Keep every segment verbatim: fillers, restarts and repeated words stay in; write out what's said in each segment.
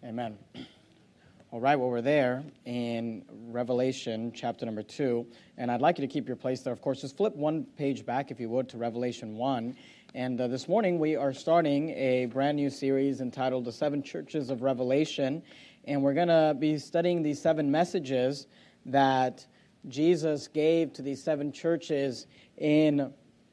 Amen. All right, well, we're there in Revelation chapter number two, and I'd like you to keep your place there. Of course, just flip one page back, if you would, to Revelation one. And uh, this morning we are starting a brand new series entitled The Seven Churches of Revelation, and we're going to be studying these seven messages that Jesus gave to these seven churches in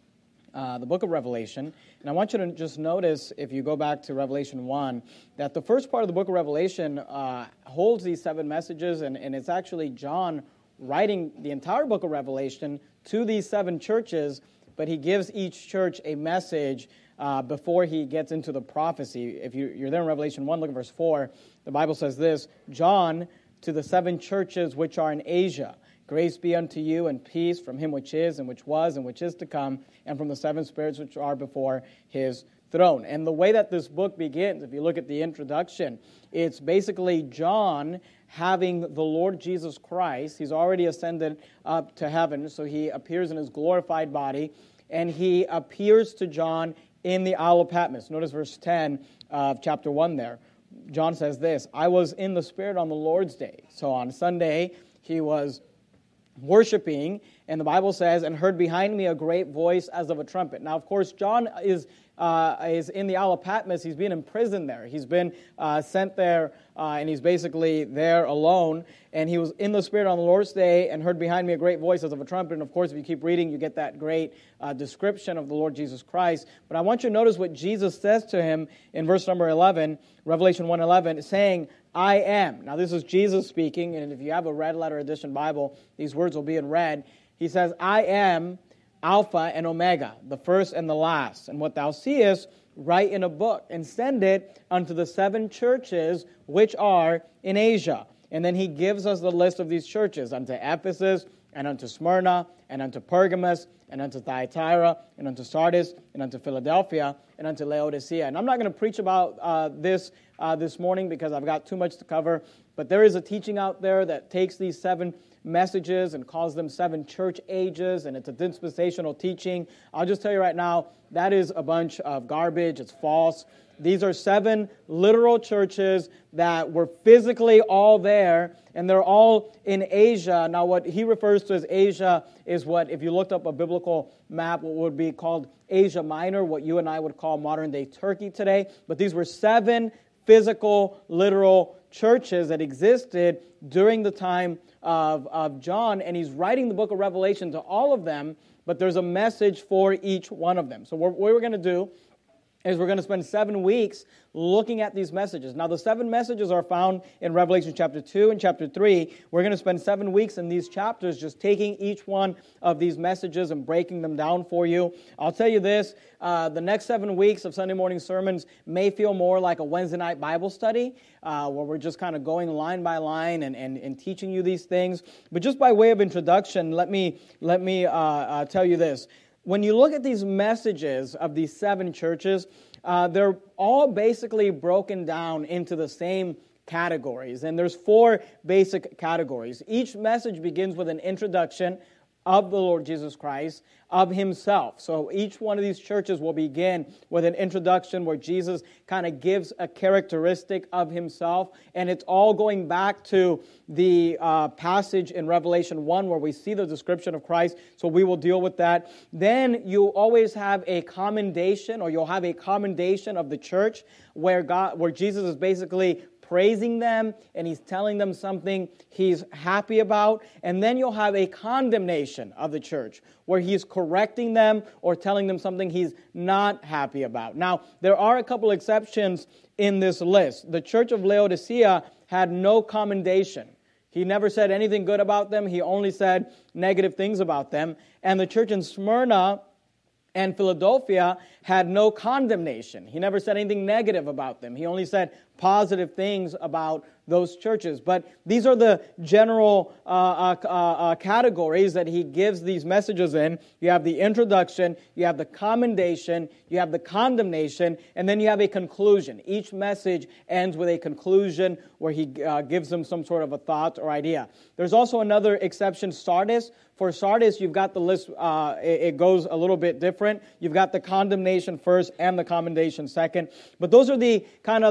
uh, the book of Revelation. And I want you to just notice, if you go back to Revelation one, that the first part of the book of Revelation uh, holds these seven messages, and, and it's actually John writing the entire book of Revelation to these seven churches, but he gives each church a message uh, before he gets into the prophecy. If you, you're there in Revelation one, look at verse four. The Bible says this, John, to the seven churches which are in Asia, grace be unto you and peace from him which is and which was and which is to come, and from the seven spirits which are before his throne. And the way that this book begins, if you look at the introduction, it's basically John having the Lord Jesus Christ. He's already ascended up to heaven, so he appears in his glorified body, and he appears to John in the Isle of Patmos. Notice verse ten of chapter one there. John says this, I was in the Spirit on the Lord's day. So on Sunday, he was worshiping, and the Bible says, and heard behind me a great voice as of a trumpet. Now, of course, John is uh, is in the Isle of Patmos. He's been imprisoned there. He's been uh, sent there, uh, and he's basically there alone. And he was in the Spirit on the Lord's day, and heard behind me a great voice as of a trumpet. And of course, if you keep reading, you get that great uh, description of the Lord Jesus Christ. But I want you to notice what Jesus says to him in verse number eleven, Revelation one eleven, saying, I am. Now, this is Jesus speaking, and if you have a red letter edition Bible, these words will be in red. He says, I am Alpha and Omega, the first and the last. And what thou seest, write in a book, and send it unto the seven churches which are in Asia. And then he gives us the list of these churches, unto Ephesus, and unto Smyrna, and unto Pergamos, and unto Thyatira, and unto Sardis, and unto Philadelphia, and unto Laodicea. And I'm not going to preach about uh, this uh, this morning because I've got too much to cover, but there is a teaching out there that takes these seven messages and calls them seven church ages, and it's a dispensational teaching. I'll just tell you right now, that is a bunch of garbage. It's false. These are seven literal churches that were physically all there, and they're all in Asia. Now, what he refers to as Asia is what, if you looked up a biblical map, what would be called Asia Minor, what you and I would call modern-day Turkey today. But these were seven physical, literal churches that existed during the time of, of John, and he's writing the book of Revelation to all of them, but there's a message for each one of them. So what we're going to do is we're going to spend seven weeks looking at these messages. Now, the seven messages are found in Revelation chapter two and chapter three. We're going to spend seven weeks in these chapters just taking each one of these messages and breaking them down for you. I'll tell you this, uh, the next seven weeks of Sunday morning sermons may feel more like a Wednesday night Bible study, uh, where we're just kind of going line by line and, and, and teaching you these things. But just by way of introduction, let me, let me uh, uh, tell you this. When you look at these messages of these seven churches, uh, they're all basically broken down into the same categories. And there's four basic categories. Each message begins with an introduction of the Lord Jesus Christ, of himself. So each one of these churches will begin with an introduction where Jesus kind of gives a characteristic of himself, and it's all going back to the uh, passage in Revelation one where we see the description of Christ, so we will deal with that. Then you always have a commendation, or you'll have a commendation of the church where God, where Jesus is basically praising them, and he's telling them something he's happy about. And then you'll have a condemnation of the church, where he's correcting them or telling them something he's not happy about. Now, there are a couple exceptions in this list. The church of Laodicea had no commendation. He never said anything good about them. He only said negative things about them. And the church in Smyrna and Philadelphia had no condemnation. He never said anything negative about them. He only said positive things about those churches. But these are the general uh, uh, uh, categories that he gives these messages in. You have the introduction, you have the commendation, you have the condemnation, and then you have a conclusion. Each message ends with a conclusion where he uh, gives them some sort of a thought or idea. There's also another exception, Sardis. For Sardis, you've got the list, uh, it, it goes a little bit different. You've got the condemnation first and the commendation second. But those are the kind of the, the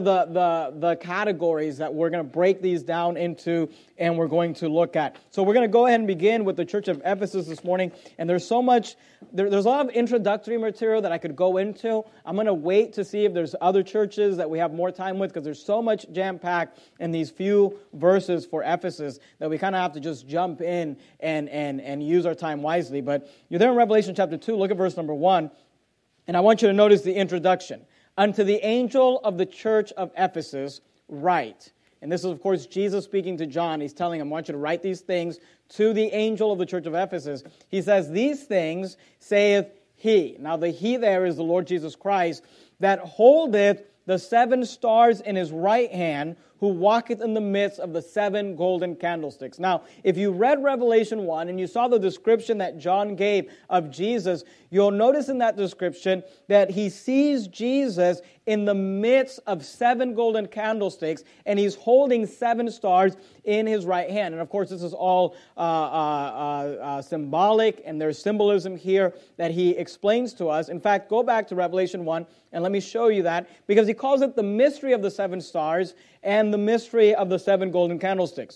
the, the categories that we're going to break these down into and we're going to look at. So we're going to go ahead and begin with the church of Ephesus this morning. And there's so much, there, there's a lot of introductory material that I could go into. I'm going to wait to see if there's other churches that we have more time with, because there's so much jam-packed in these few verses for Ephesus that we kind of have to just jump in and, and, and use our time wisely. But you're there in Revelation chapter two, look at verse number one. And I want you to notice the introduction. Unto the angel of the church of Ephesus, write. And this is, of course, Jesus speaking to John. He's telling him, I want you to write these things to the angel of the church of Ephesus. He says, these things saith he. Now, the he there is the Lord Jesus Christ, that holdeth the seven stars in his right hand, who walketh in the midst of the seven golden candlesticks. Now, if you read Revelation one and you saw the description that John gave of Jesus, you'll notice in that description that he sees Jesus in the midst of seven golden candlesticks, and he's holding seven stars in his right hand. And of course, this is all uh, uh, uh, uh, symbolic, and there's symbolism here that he explains to us. In fact, go back to Revelation one, and let me show you that, because he calls it the mystery of the seven stars and the mystery of the seven golden candlesticks.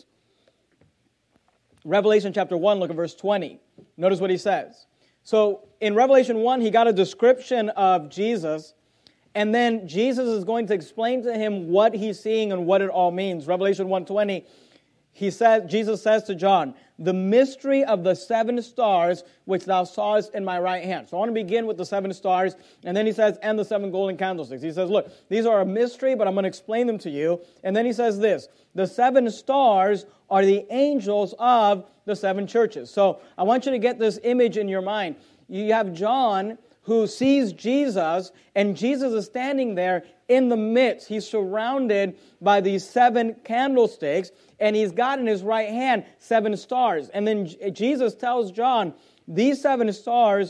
Revelation chapter one, look at verse twenty. Notice what he says. So in Revelation one, he got a description of Jesus, and then Jesus is going to explain to him what he's seeing and what it all means. Revelation one twenty, he says, Jesus says to John, the mystery of the seven stars which thou sawest in my right hand. So I want to begin with the seven stars, and then he says, and the seven golden candlesticks. He says, look, these are a mystery, but I'm going to explain them to you. And then he says this, the seven stars are the angels of the seven churches. So I want you to get this image in your mind. You have John, who sees Jesus, and Jesus is standing there in the midst. He's surrounded by these seven candlesticks, and he's got in his right hand seven stars. And then Jesus tells John, these seven stars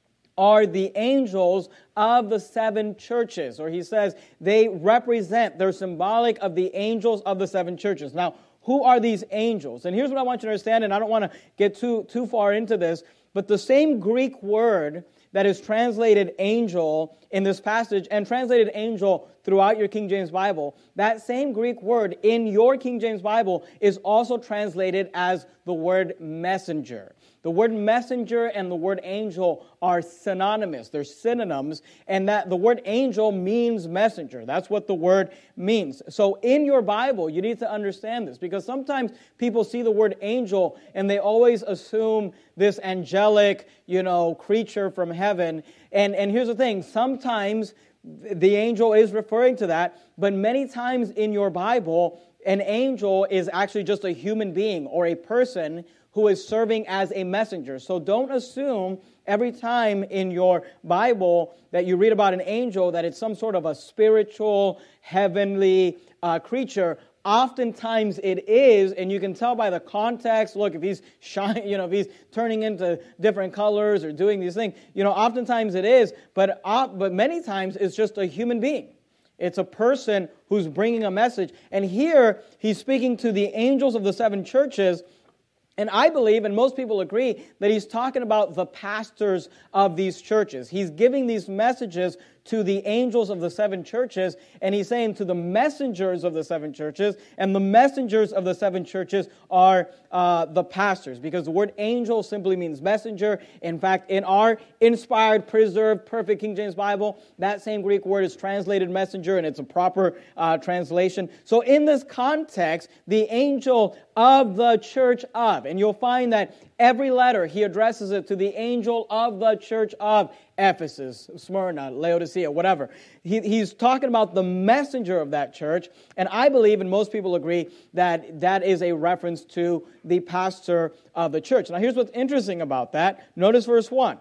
are the angels of the seven churches. Or he says they represent, they're symbolic of the angels of the seven churches. Now, who are these angels? And here's what I want you to understand, and I don't want to get too, too far into this, but the same Greek word that is translated angel in this passage and translated angel throughout your King James Bible, that same Greek word in your King James Bible is also translated as the word messenger. The word messenger and the word angel are synonymous. They're synonyms, and that the word angel means messenger. That's what the word means. So in your Bible, you need to understand this, because sometimes people see the word angel and they always assume this angelic, you know, creature from heaven. And, and here's the thing, sometimes the angel is referring to that, but many times in your Bible, an angel is actually just a human being or a person who is serving as a messenger. So don't assume every time in your Bible that you read about an angel that it's some sort of a spiritual, heavenly uh, creature. Oftentimes it is, and you can tell by the context. Look, if he's shining, you know, if he's turning into different colors or doing these things, you know, oftentimes it is, but uh, but many times it's just a human being. It's a person who's bringing a message. And here he's speaking to the angels of the seven churches. And I believe, and most people agree, that he's talking about the pastors of these churches. He's giving these messages to the angels of the seven churches, and he's saying to the messengers of the seven churches, and the messengers of the seven churches are uh, the pastors, because the word angel simply means messenger. In fact, in our inspired, preserved, perfect King James Bible, that same Greek word is translated messenger, and it's a proper uh, translation. So in this context, the angel of the church of, and you'll find that every letter he addresses it to the angel of the church of Ephesus, Smyrna, Laodicea, whatever. He, he's talking about the messenger of that church, and I believe, and most people agree, that that is a reference to the pastor of the church. Now here's what's interesting about that. Notice verse one.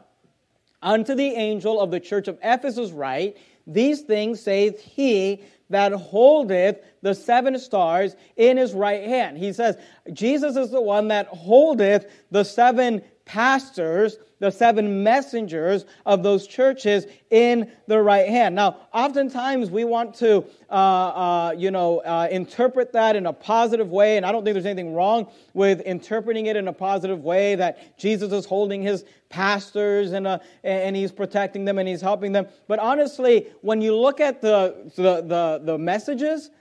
Unto the angel of the church of Ephesus write, these things saith he that holdeth the seven stars in his right hand. He says, Jesus is the one that holdeth the seven pastors, the seven messengers of those churches in the right hand. Now, oftentimes we want to, uh, uh, you know, uh, interpret that in a positive way, and I don't think there's anything wrong with interpreting it in a positive way, that Jesus is holding his pastors and uh, and he's protecting them and he's helping them. But honestly, when you look at the the the, the messages,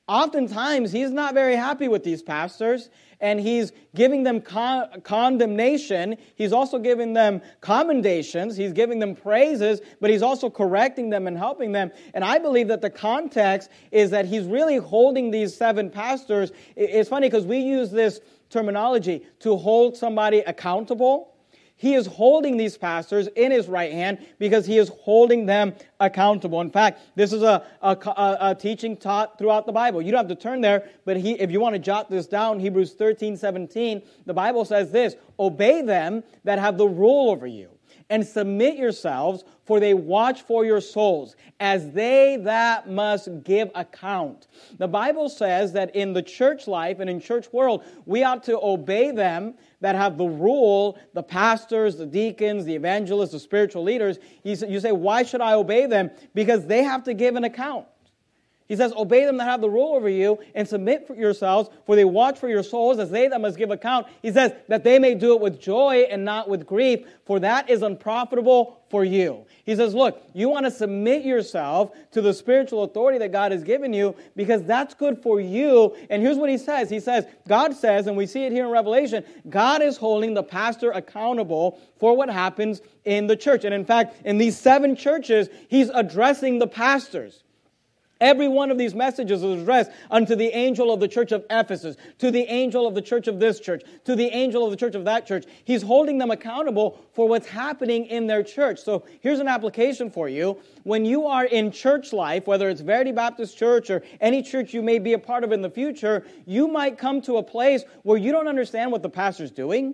Oftentimes, he's not very happy with these pastors, and he's giving them con- condemnation. He's also giving them commendations. He's giving them praises, but he's also correcting them and helping them. And I believe that the context is that he's really holding these seven pastors. It's funny because we use this terminology to hold somebody accountable. He is holding these pastors in his right hand because he is holding them accountable. In fact, this is a, a, a teaching taught throughout the Bible. You don't have to turn there, but he, if you want to jot this down, Hebrews thirteen seventeen, the Bible says this, obey them that have the rule over you, and submit yourselves, for they watch for your souls, as they that must give account. The Bible says that in the church life and in church world, we ought to obey them that have the rule, the pastors, the deacons, the evangelists, the spiritual leaders. You say, why should I obey them? Because they have to give an account. He says, obey them that have the rule over you, and submit for yourselves, for they watch for your souls, as they that must give account. He says, that they may do it with joy and not with grief, for that is unprofitable for you. He says, look, you want to submit yourself to the spiritual authority that God has given you, because that's good for you. And here's what he says. He says, God says, and we see it here in Revelation, God is holding the pastor accountable for what happens in the church. And in fact, in these seven churches, he's addressing the pastors. Every one of these messages is addressed unto the angel of the church of Ephesus, to the angel of the church of this church, to the angel of the church of that church. He's holding them accountable for what's happening in their church. So here's an application for you. When you are in church life, whether it's Verity Baptist Church or any church you may be a part of in the future, you might come to a place where you don't understand what the pastor's doing.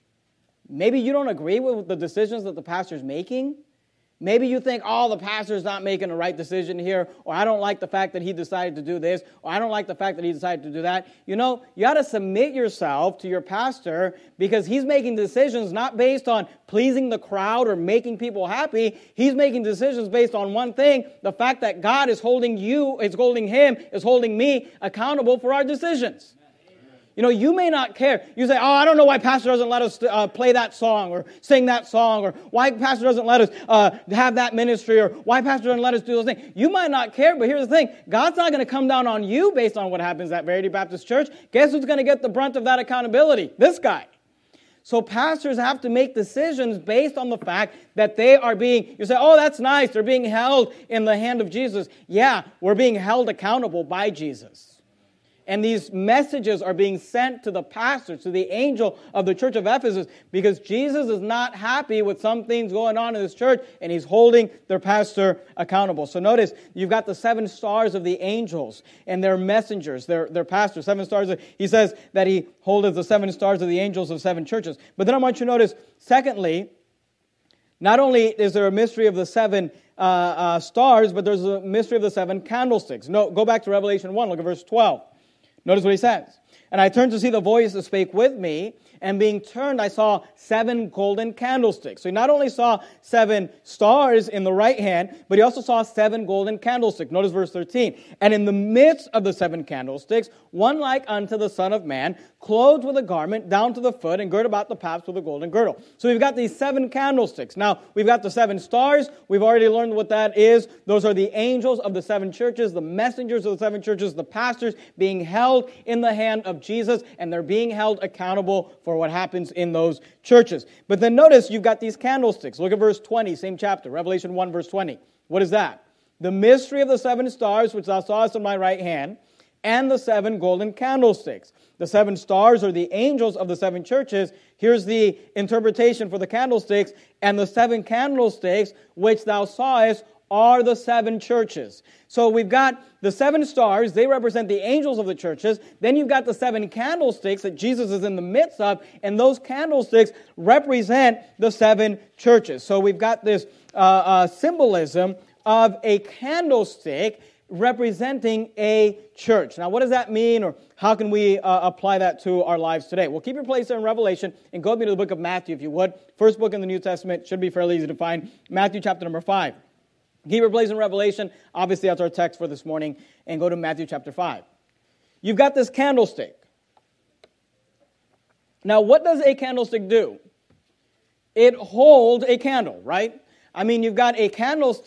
Maybe you don't agree with the decisions that the pastor's making. Maybe you think, oh, the pastor's not making the right decision here, or I don't like the fact that he decided to do this, or I don't like the fact that he decided to do that. You know, you ought to submit yourself to your pastor because he's making decisions not based on pleasing the crowd or making people happy. He's making decisions based on one thing, the fact that God is holding you, is holding him, is holding me accountable for our decisions. You know, you may not care. You say, oh, I don't know why Pastor doesn't let us uh, play that song or sing that song, or why Pastor doesn't let us uh, have that ministry, or why Pastor doesn't let us do those things. You might not care, but here's the thing. God's not going to come down on you based on what happens at Verity Baptist Church. Guess who's going to get the brunt of that accountability? This guy. So pastors have to make decisions based on the fact that they are being, you say, oh, that's nice. They're being held in the hand of Jesus. Yeah, we're being held accountable by Jesus. And these messages are being sent to the pastor, to the angel of the church of Ephesus, because Jesus is not happy with some things going on in this church, and he's holding their pastor accountable. So notice, you've got the seven stars of the angels, and their messengers, their, their pastors, seven stars. Of, he says that he holdeth the seven stars of the angels of seven churches. But then I want you to notice, secondly, not only is there a mystery of the seven uh, uh, stars, but there's a mystery of the seven candlesticks. No, go back to Revelation one, look at verse twelve. Notice what he says. And I turned to see the voice that spake with me, and being turned, I saw seven golden candlesticks. So he not only saw seven stars in the right hand, but he also saw seven golden candlesticks. Notice verse thirteen. And in the midst of the seven candlesticks, one like unto the Son of Man, clothed with a garment down to the foot, and girt about the paps with a golden girdle. So we've got these seven candlesticks. Now, we've got the seven stars. We've already learned what that is. Those are the angels of the seven churches, the messengers of the seven churches, the pastors being held in the hand of Jesus, and they're being held accountable for what happens in those churches. But then notice you've got these candlesticks. Look at verse twenty, same chapter, Revelation one, verse twenty. What is that? The mystery of the seven stars which thou sawest in my right hand, and the seven golden candlesticks. The seven stars are the angels of the seven churches. Here's the interpretation for the candlesticks. And the seven candlesticks which thou sawest are the seven churches. So we've got the seven stars. They represent the angels of the churches. Then you've got the seven candlesticks that Jesus is in the midst of. And those candlesticks represent the seven churches. So we've got this uh, uh, symbolism of a candlestick representing a church. Now, what does that mean, or how can we uh, apply that to our lives today? Well, keep your place there in Revelation and go with me to the book of Matthew, if you would. First book in the New Testament. Should be fairly easy to find. Matthew chapter number five. Keep your place in Revelation. Obviously, that's our text for this morning. And go to Matthew chapter five. You've got this candlestick. Now, what does a candlestick do? It holds a candle, right? I mean, you've got a candlestick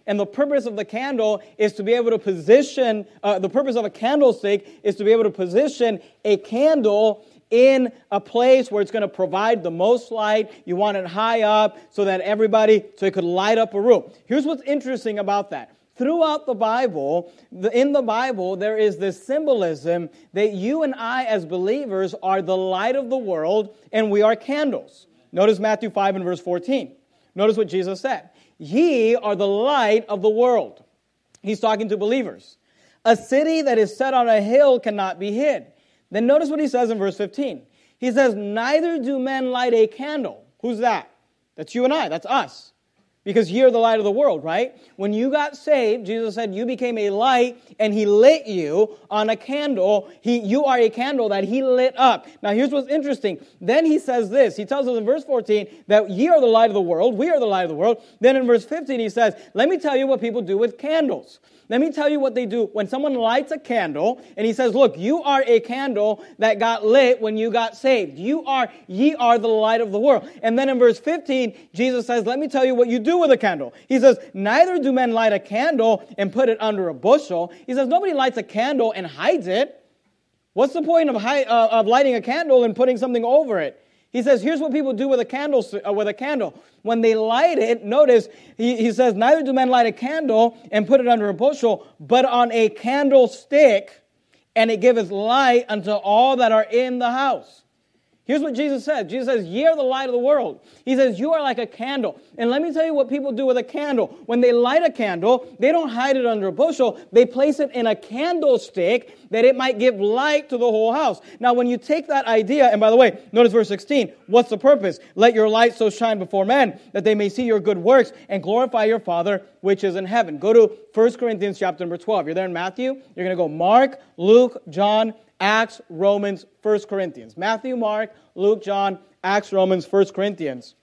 And the purpose of the candle is to be able to position, uh, the purpose of a candlestick is to be able to position a candle in a place where it's going to provide the most light. You want it high up so that everybody, so it could light up a room. Here's what's interesting about that. Throughout the Bible, the, in the Bible, there is this symbolism that you and I as believers are the light of the world and we are candles. Notice Matthew five and verse fourteen. Notice what Jesus said. Ye are the light of the world. He's talking to believers. A city that is set on a hill cannot be hid. Then notice what he says in verse fifteen. He says, neither do men light a candle. Who's that? That's you and I. That's us. Because you're the light of the world, right? When you got saved, Jesus said you became a light and He lit you on a candle. He, you are a candle that He lit up. Now here's what's interesting. Then He says this. He tells us in verse fourteen that ye are the light of the world. We are the light of the world. Then in verse fifteen He says, let me tell you what people do with candles. Let me tell you what they do when someone lights a candle and he says, look, you are a candle that got lit when you got saved. You are, ye are the light of the world. And then in verse fifteen, Jesus says, let me tell you what you do with a candle. He says, neither do men light a candle and put it under a bushel. He says, nobody lights a candle and hides it. What's the point of, high, uh, of lighting a candle and putting something over it? He says, here's what people do with a candle. Uh, with a candle. When they light it, notice, he, he says, neither do men light a candle and put it under a bushel, but on a candlestick, and it giveth light unto all that are in the house. Here's what Jesus says. Jesus says, ye are the light of the world. He says, you are like a candle. And let me tell you what people do with a candle. When they light a candle, they don't hide it under a bushel. They place it in a candlestick that it might give light to the whole house. Now, when you take that idea, and by the way, notice verse sixteen. What's the purpose? Let your light so shine before men that they may see your good works and glorify your Father which is in heaven. Go to First Corinthians chapter number twelve. You're there in Matthew. You're going to go Mark, Luke, John, Acts, Romans, First Corinthians. Matthew, Mark, Luke, John, Acts, Romans, First Corinthians.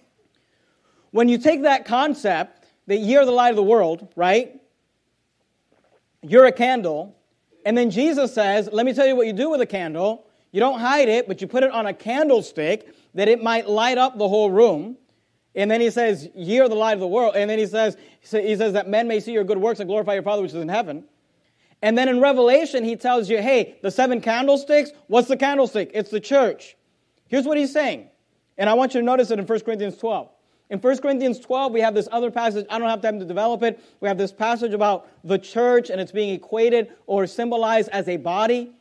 When you take that concept that ye are the light of the world, right? You're a candle. And then Jesus says, let me tell you what you do with a candle. You don't hide it, but you put it on a candlestick that it might light up the whole room. And then he says, ye are the light of the world. And then he says, he says that men may see your good works and glorify your Father which is in heaven. And then in Revelation, he tells you, hey, the seven candlesticks, what's the candlestick? It's the church. Here's what he's saying. And I want you to notice it in First Corinthians twelve. In First Corinthians twelve, we have this other passage. I don't have time to develop it. We have this passage about the church, and it's being equated or symbolized as a body.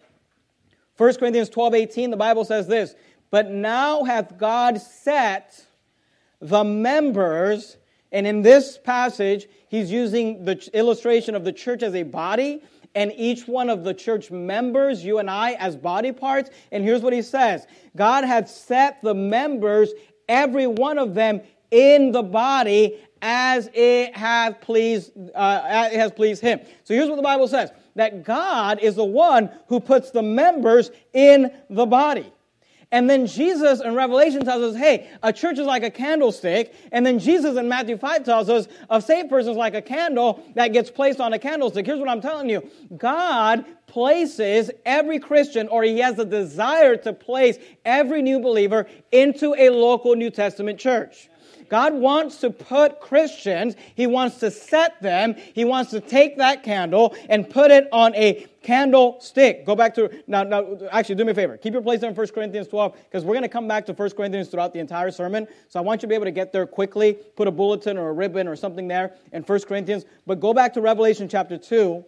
First Corinthians twelve eighteen, the Bible says this, but now hath God set the members, and in this passage, he's using the illustration of the church as a body, and each one of the church members, you and I, as body parts. And here's what he says. God hath set the members, every one of them, in the body as it hath pleased, uh, as it has pleased him. So here's what the Bible says. That God is the one who puts the members in the body. And then Jesus in Revelation tells us, hey, a church is like a candlestick. And then Jesus in Matthew five tells us a saved person is like a candle that gets placed on a candlestick. Here's what I'm telling you. God places every Christian, or He has a desire to place every new believer into a local New Testament church. God wants to put Christians, He wants to set them, He wants to take that candle and put it on a candlestick. Go back to, now, now actually do me a favor. Keep your place there in First Corinthians twelve, because we're going to come back to First Corinthians throughout the entire sermon. So I want you to be able to get there quickly, put a bulletin or a ribbon or something there in First Corinthians. But go back to Revelation chapter two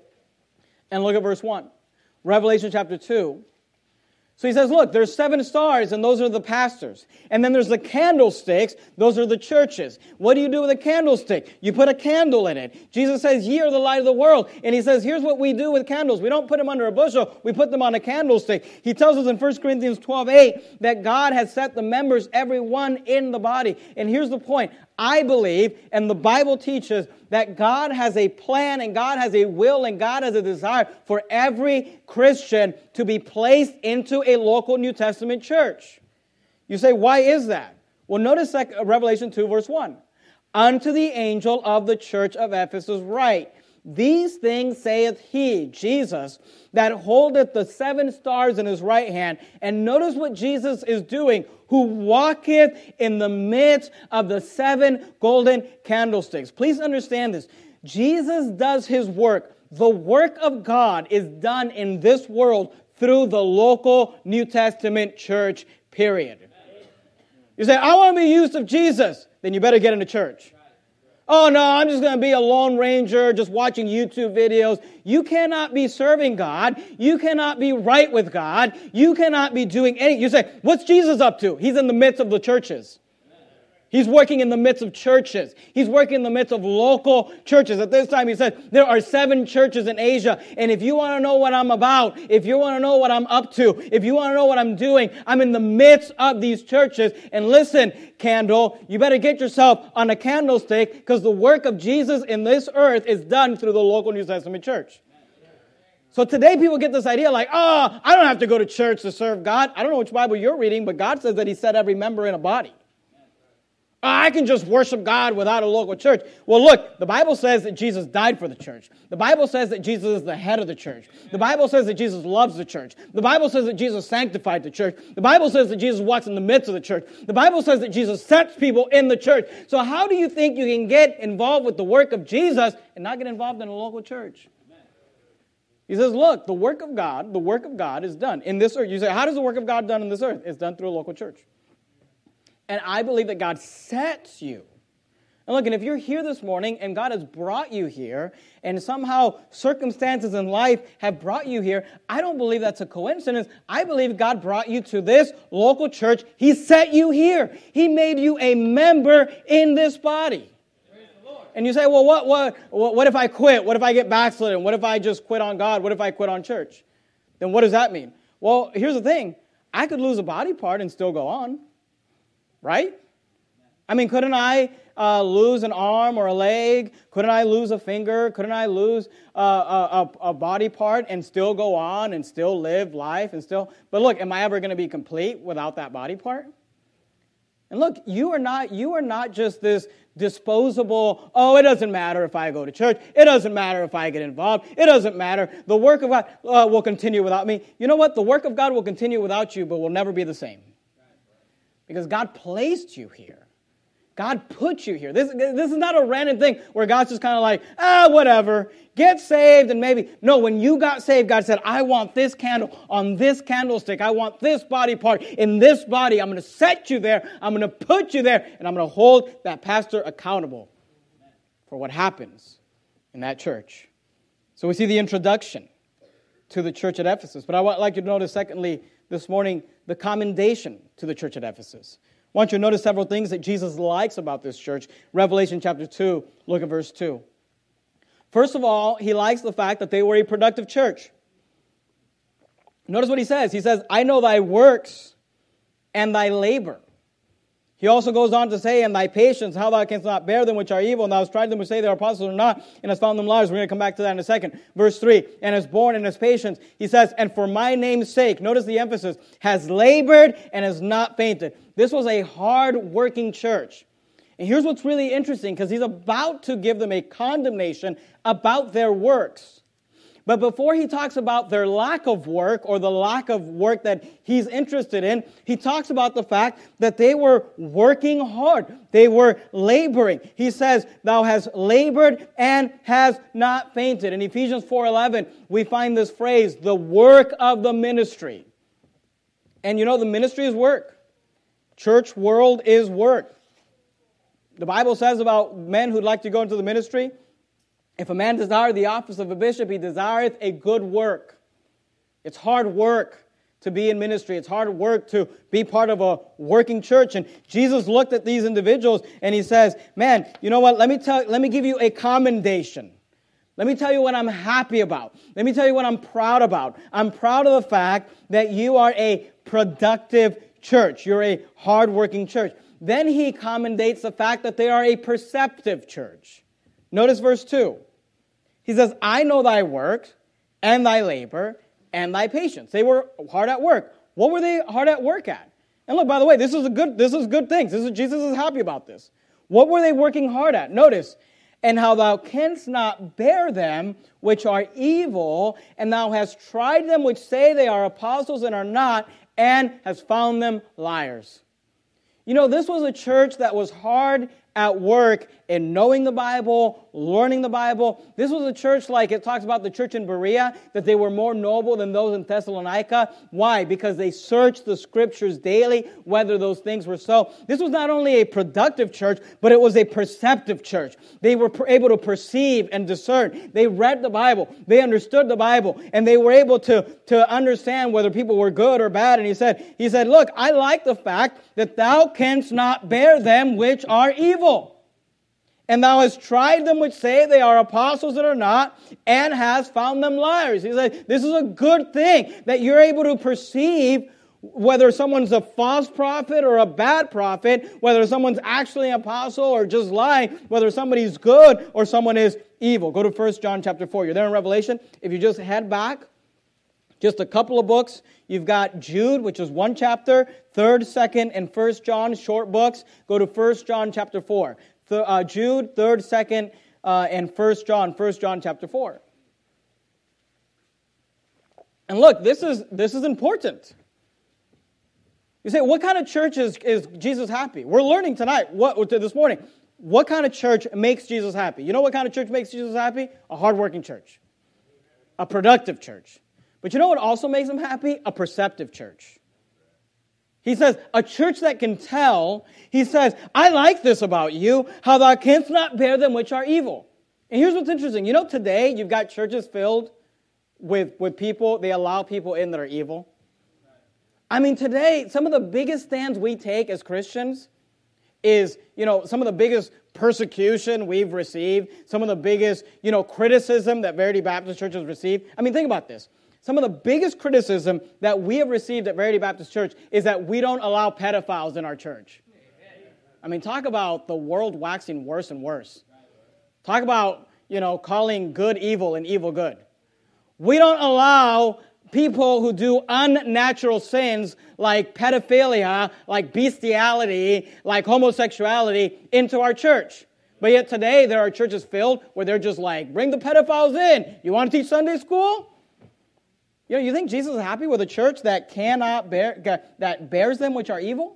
and look at verse one. Revelation chapter two. So he says, look, there's seven stars, and those are the pastors. And then there's the candlesticks. Those are the churches. What do you do with a candlestick? You put a candle in it. Jesus says, ye are the light of the world. And he says, here's what we do with candles. We don't put them under a bushel. We put them on a candlestick. He tells us in First Corinthians twelve eight that God has set the members, every one, in the body. And here's the point. I believe, and the Bible teaches, that God has a plan and God has a will and God has a desire for every Christian to be placed into a local New Testament church. You say, why is that? Well, notice Revelation two verse one. Unto the angel of the church of Ephesus write, these things saith he, Jesus, that holdeth the seven stars in his right hand. And notice what Jesus is doing, who walketh in the midst of the seven golden candlesticks. Please understand this. Jesus does his work. The work of God is done in this world through the local New Testament church, period. You say, I want to be used of Jesus. Then you better get into church. Oh, no, I'm just going to be a lone ranger just watching YouTube videos. You cannot be serving God. You cannot be right with God. You cannot be doing anything. You say, what's Jesus up to? He's in the midst of the churches. He's working in the midst of churches. He's working in the midst of local churches. At this time, he said, there are seven churches in Asia. And if you want to know what I'm about, if you want to know what I'm up to, if you want to know what I'm doing, I'm in the midst of these churches. And listen, candle, you better get yourself on a candlestick because the work of Jesus in this earth is done through the local New Testament church. So today people get this idea like, oh, I don't have to go to church to serve God. I don't know which Bible you're reading, but God says that he set every member in a body. I can just worship God without a local church. Well, look, the Bible says that Jesus died for the church. The Bible says that Jesus is the head of the church. The Bible says that Jesus loves the church. The Bible says that Jesus sanctified the church. The Bible says that Jesus walks in the midst of the church. The Bible says that Jesus sets people in the church. So how do you think you can get involved with the work of Jesus and not get involved in a local church? He says, look, the work of God, the work of God is done in this earth. You say, how does the work of God done in this earth? It's done through a local church. And I believe that God sets you. And look, and if you're here this morning and God has brought you here and somehow circumstances in life have brought you here, I don't believe that's a coincidence. I believe God brought you to this local church. He set you here. He made you a member in this body. And you say, well, what, what, what if I quit? What if I get backslidden? What if I just quit on God? What if I quit on church? Then what does that mean? Well, here's the thing. I could lose a body part and still go on. Right? I mean, couldn't I uh, lose an arm or a leg? Couldn't I lose a finger? Couldn't I lose uh, a, a body part and still go on and still live life and still... But look, am I ever going to be complete without that body part? And look, you are not, you are not just this disposable, oh, it doesn't matter if I go to church. It doesn't matter if I get involved. It doesn't matter. The work of God uh, will continue without me. You know what? The work of God will continue without you, but will never be the same. Because God placed you here. God put you here. This, this is not a random thing where God's just kind of like, ah, whatever. Get saved and maybe. No, when you got saved, God said, I want this candle on this candlestick. I want this body part in this body. I'm going to set you there. I'm going to put you there. And I'm going to hold that pastor accountable for what happens in that church. So we see the introduction to the church at Ephesus. But I would like you to notice, secondly, this morning, the commendation to the church at Ephesus. I want you to notice several things that Jesus likes about this church. Revelation chapter two, look at verse two. First of all, he likes the fact that they were a productive church. Notice what he says. He says, I know thy works and thy labor. He also goes on to say, and thy patience, how thou canst not bear them which are evil, and thou hast tried them which say they are apostles or not, and hast found them liars. We're going to come back to that in a second. Verse three, and has borne and has patience. He says, and for my name's sake, notice the emphasis, has labored and has not fainted. This was a hard-working church. And here's what's really interesting, because he's about to give them a condemnation about their works. But before he talks about their lack of work or the lack of work that he's interested in, he talks about the fact that they were working hard. They were laboring. He says, thou hast labored and has not fainted. In Ephesians four eleven, we find this phrase, the work of the ministry. And you know, the ministry is work. Church world is work. The Bible says about men who'd like to go into the ministry, if a man desire the office of a bishop, he desireth a good work. It's hard work to be in ministry. It's hard work to be part of a working church. And Jesus looked at these individuals and he says, man, you know what? Let me tell, let me give you a commendation. Let me tell you what I'm happy about. Let me tell you what I'm proud about. I'm proud of the fact that you are a productive church. You're a hard-working church. Then he commendates the fact that they are a perceptive church. Notice verse two. He says, I know thy work and thy labor and thy patience. They were hard at work. What were they hard at work at? And look, by the way, this is a good, this is good things. This is, Jesus is happy about this. What were they working hard at? Notice, and how thou canst not bear them which are evil, and thou hast tried them which say they are apostles and are not, and hast found them liars. You know, this was a church that was hard at work in knowing the Bible, learning the Bible. This was a church like it talks about the church in Berea, that they were more noble than those in Thessalonica. Why? Because they searched the Scriptures daily, whether those things were so. This was not only a productive church, but it was a perceptive church. They were able to perceive and discern. They read the Bible. They understood the Bible. And they were able to, to understand whether people were good or bad. And he said, he said, look, I like the fact that thou canst not bear them which are evil. And thou hast tried them which say they are apostles that are not, and hast found them liars. He said, this is a good thing that you're able to perceive whether someone's a false prophet or a bad prophet, whether someone's actually an apostle or just lying, whether somebody's good or someone is evil. Go to First John chapter four. You're there in Revelation. If you just head back, just a couple of books. You've got Jude, which is one chapter, third, second, and First John, short books. Go to First John chapter four. Th- uh, Jude, third, second, uh, and First John, First John chapter four. And look, this is this is important. You say, what kind of church is, is Jesus happy? We're learning tonight, what this morning, what kind of church makes Jesus happy? You know what kind of church makes Jesus happy? A hardworking church. A productive church. But you know what also makes him happy? A perceptive church. He says, a church that can tell, he says, I like this about you, how thou canst not bear them which are evil. And here's what's interesting. You know, today you've got churches filled with, with people, they allow people in that are evil. I mean, today, some of the biggest stands we take as Christians is, you know, some of the biggest persecution we've received, some of the biggest, you know, criticism that Verity Baptist Church has received. I mean, think about this. Some of the biggest criticism that we have received at Verity Baptist Church is that we don't allow pedophiles in our church. I mean, talk about the world waxing worse and worse. Talk about, you know, calling good evil and evil good. We don't allow people who do unnatural sins like pedophilia, like bestiality, like homosexuality into our church. But yet today there are churches filled where they're just like, bring the pedophiles in. You want to teach Sunday school? You know, you think Jesus is happy with a church that cannot bear, that bears them which are evil?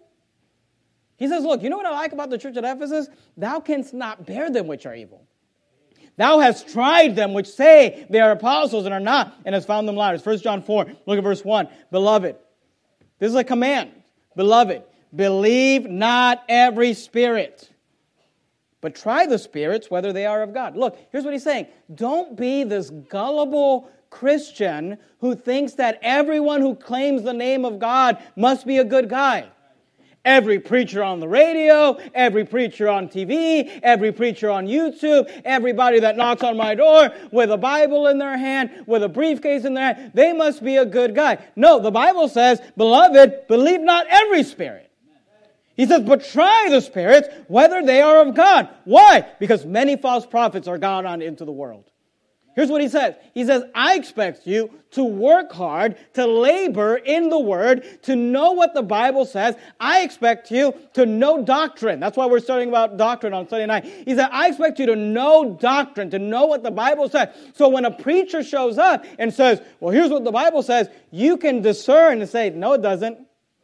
He says, look, you know what I like about the church at Ephesus? Thou canst not bear them which are evil. Thou hast tried them which say they are apostles and are not, and hast found them liars. First John four, look at verse one. Beloved, this is a command. Beloved, believe not every spirit, but try the spirits whether they are of God. Look, here's what he's saying. Don't be this gullible Christian who thinks that everyone who claims the name of God must be a good guy. Every preacher on the radio, every preacher on T V, every preacher on YouTube, everybody that knocks on my door with a Bible in their hand, with a briefcase in their hand, they must be a good guy. No, the Bible says, beloved, believe not every spirit. He says, but try the spirits, whether they are of God. Why? Because many false prophets are gone on into the world. Here's what he says. He says, I expect you to work hard, to labor in the Word, to know what the Bible says. I expect you to know doctrine. That's why we're studying about doctrine on Sunday night. He said, I expect you to know doctrine, to know what the Bible says. So when a preacher shows up and says, well, here's what the Bible says, you can discern and say, no, it doesn't.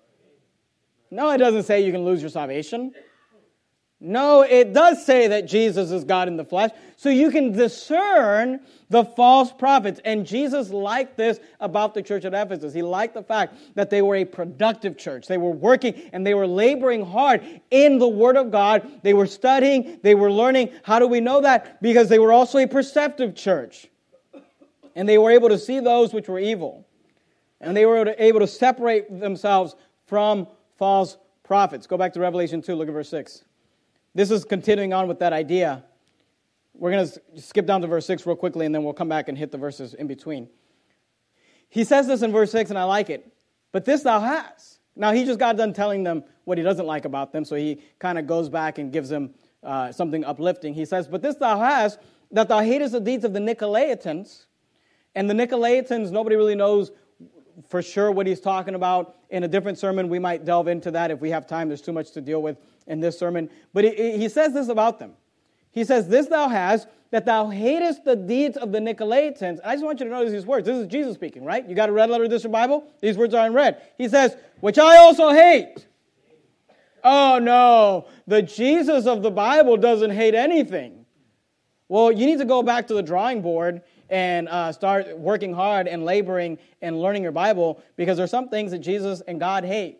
No, it doesn't say you can lose your salvation. No, it does say that Jesus is God in the flesh. So you can discern the false prophets. And Jesus liked this about the church at Ephesus. He liked the fact that they were a productive church. They were working and they were laboring hard in the Word of God. They were studying. They were learning. How do we know that? Because they were also a perceptive church. And they were able to see those which were evil. And they were able to separate themselves from false prophets. Go back to Revelation two. Look at verse six. This is continuing on with that idea. We're going to skip down to verse six real quickly, and then we'll come back and hit the verses in between. He says this in verse six, and I like it. But this thou hast. Now, he just got done telling them what he doesn't like about them, so he kind of goes back and gives them uh, something uplifting. He says, but this thou hast, that thou hatest the deeds of the Nicolaitans. And the Nicolaitans, nobody really knows for sure what he's talking about. In a different sermon, we might delve into that if we have time. There's too much to deal with in this sermon. But he, he says this about them. He says, this thou hast, that thou hatest the deeds of the Nicolaitans. And I just want you to notice these words. This is Jesus speaking, right? You got a red letter district Bible? These words are in red. He says, which I also hate. Oh, no, the Jesus of the Bible doesn't hate anything. Well, you need to go back to the drawing board and uh, start working hard and laboring and learning your Bible, because there are some things that Jesus and God hate.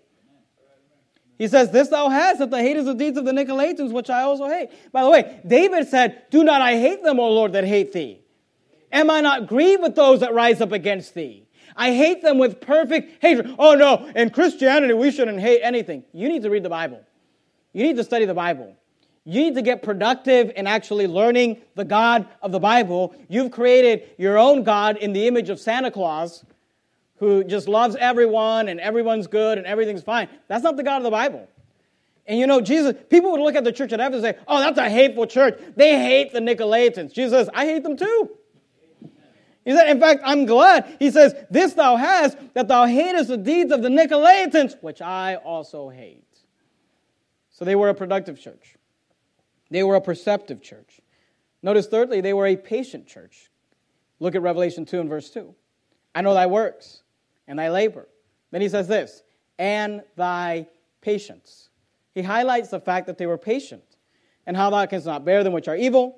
He says, this thou hast, that thou hatest the deeds of the Nicolaitans, which I also hate. By the way, David said, do not I hate them, O Lord, that hate thee. Am I not grieved with those that rise up against thee? I hate them with perfect hatred. Oh no, in Christianity we shouldn't hate anything. You need to read the Bible. You need to study the Bible. You need to get productive in actually learning the God of the Bible. You've created your own God in the image of Santa Claus, who just loves everyone and everyone's good and everything's fine. That's not the God of the Bible. And you know, Jesus, people would look at the church at Ephesus and say, oh, that's a hateful church. They hate the Nicolaitans. Jesus says, I hate them too. He said, in fact, I'm glad. He says, this thou hast, that thou hatest the deeds of the Nicolaitans, which I also hate. So they were a productive church. They were a perceptive church. Notice thirdly, they were a patient church. Look at Revelation two and verse two. I know thy works and thy labor. Then he says this, and thy patience. He highlights the fact that they were patient, and how thou canst not bear them which are evil,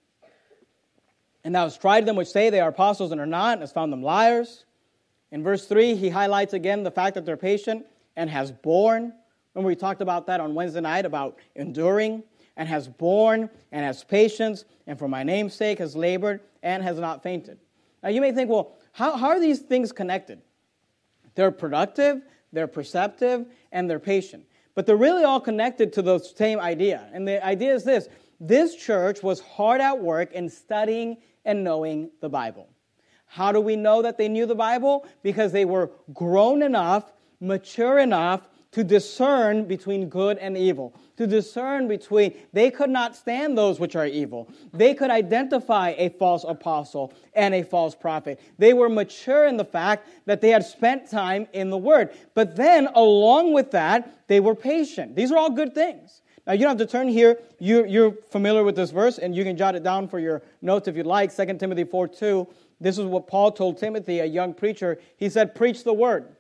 and thou hast tried them which say they are apostles and are not, and hast found them liars. In verse three, he highlights again the fact that they're patient and has borne. Remember we talked about that on Wednesday night, about enduring, and has borne, and has patience, and for my name's sake has labored, and has not fainted. Now you may think, well, how, how are these things connected? They're productive, they're perceptive, and they're patient. But they're really all connected to the same idea. And the idea is this. This church was hard at work in studying and knowing the Bible. How do we know that they knew the Bible? Because they were grown enough, mature enough to discern between good and evil. To discern between, they could not stand those which are evil. They could identify a false apostle and a false prophet. They were mature in the fact that they had spent time in the Word. But then, along with that, they were patient. These are all good things. Now, you don't have to turn here. You're, you're familiar with this verse, and you can jot it down for your notes if you'd like. Second Timothy four two. This is what Paul told Timothy, a young preacher. He said, preach the Word.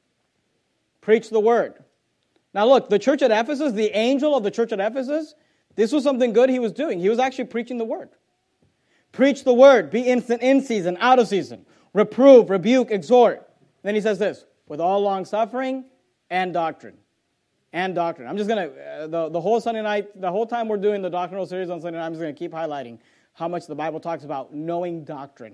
Preach the Word. Now look, the church at Ephesus, the angel of the church at Ephesus, this was something good he was doing. He was actually preaching the Word. Preach the Word. Be instant in season, out of season. Reprove, rebuke, exhort. Then he says this, with all long suffering and doctrine. And doctrine. I'm just going to, uh, the, the whole Sunday night, the whole time we're doing the doctrinal series on Sunday night, I'm just going to keep highlighting how much the Bible talks about knowing doctrine.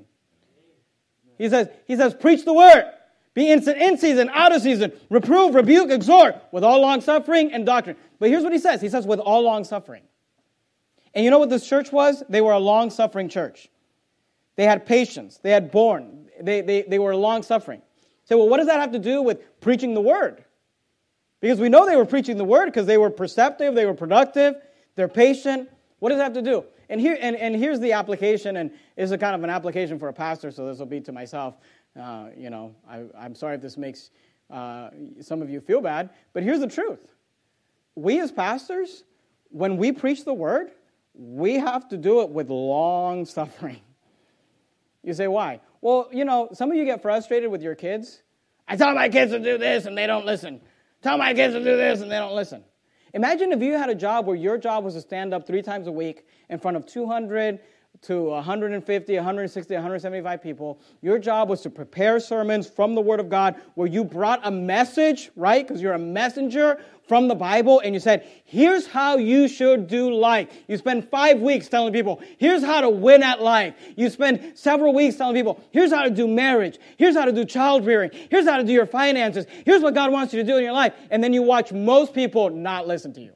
He says, he says, preach the Word. Be instant in season, out of season. Reprove, rebuke, exhort with all long suffering and doctrine. But here's what he says. He says with all long suffering. And you know what this church was? They were a long suffering church. They had patience. They had borne. They, they, they were long suffering. So, well, what does that have to do with preaching the Word? Because we know they were preaching the Word because they were perceptive, they were productive, they're patient. What does that have to do? And here and, and here's the application, and it's a kind of an application for a pastor, so this will be to myself. Uh, you know, I, I'm sorry if this makes uh, some of you feel bad, but here's the truth. We as pastors, when we preach the Word, we have to do it with long suffering. You say, why? Well, you know, some of you get frustrated with your kids. I tell my kids to do this and they don't listen. Tell my kids to do this and they don't listen. Imagine if you had a job where your job was to stand up three times a week in front of two hundred to one hundred fifty, one hundred sixty, one hundred seventy-five people. Your job was to prepare sermons from the Word of God where you brought a message, right? Because you're a messenger from the Bible, and you said, here's how you should do life. You spend five weeks telling people, here's how to win at life. You spend several weeks telling people, here's how to do marriage. Here's how to do child rearing. Here's how to do your finances. Here's what God wants you to do in your life. And then you watch most people not listen to you.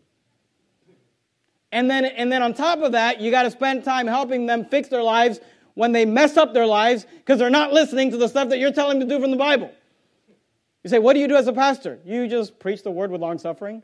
And then, and then on top of that, you got to spend time helping them fix their lives when they mess up their lives because they're not listening to the stuff that you're telling them to do from the Bible. You say, what do you do as a pastor? You just preach the Word with long suffering?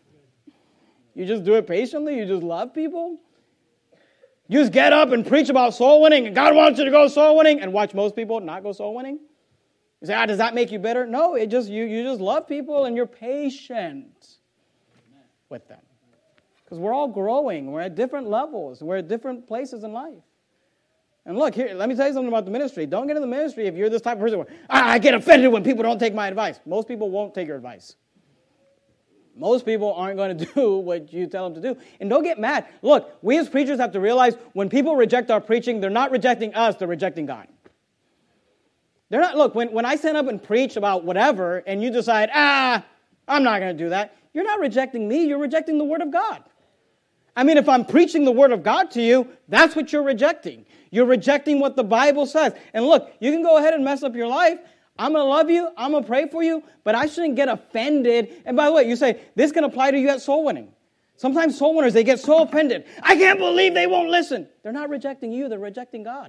You just do it patiently? You just love people? You just get up and preach about soul winning and God wants you to go soul winning and watch most people not go soul winning? You say, ah, does that make you bitter? No, it just you, you just love people and you're patient with them. Because we're all growing. We're at different levels. We're at different places in life. And look, here, let me tell you something about the ministry. Don't get in the ministry if you're this type of person where, ah, I get offended when people don't take my advice. Most people won't take your advice. Most people aren't going to do what you tell them to do. And don't get mad. Look, we as preachers have to realize when people reject our preaching, they're not rejecting us, they're rejecting God. They're not, look, when, when I stand up and preach about whatever, and you decide, ah, I'm not going to do that, you're not rejecting me, you're rejecting the Word of God. I mean, if I'm preaching the Word of God to you, that's what you're rejecting. You're rejecting what the Bible says. And look, you can go ahead and mess up your life. I'm going to love you, I'm going to pray for you, but I shouldn't get offended. And by the way, you say, this can apply to you at soul winning. Sometimes soul winners, they get so offended. I can't believe they won't listen. They're not rejecting you, they're rejecting God.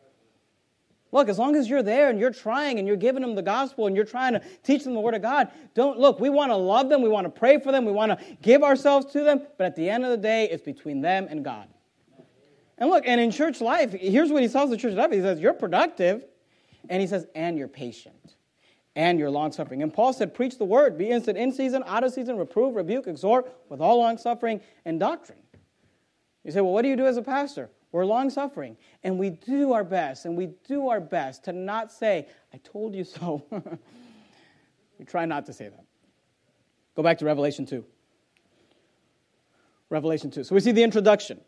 Look, as long as you're there and you're trying and you're giving them the gospel and you're trying to teach them the Word of God, don't look, we want to love them, we want to pray for them, we want to give ourselves to them, but at the end of the day, it's between them and God. And look, and in church life, here's what he tells the church life. He says, you're productive, and he says, and you're patient, and you're long-suffering. And Paul said, preach the word, be instant in season, out of season, reprove, rebuke, exhort, with all long-suffering and doctrine. You say, well, what do you do as a pastor? We're long-suffering, and we do our best, and we do our best to not say, I told you so. We try not to say that. Go back to Revelation two. Revelation two. So we see the introduction,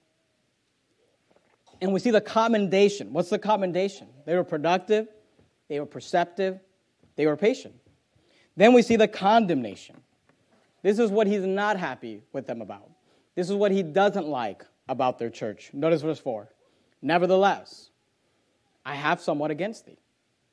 and we see the commendation. What's the commendation? They were productive, they were perceptive, they were patient. Then we see the condemnation. This is what he's not happy with them about. This is what he doesn't like about their church. Notice verse four. Nevertheless, I have somewhat against thee.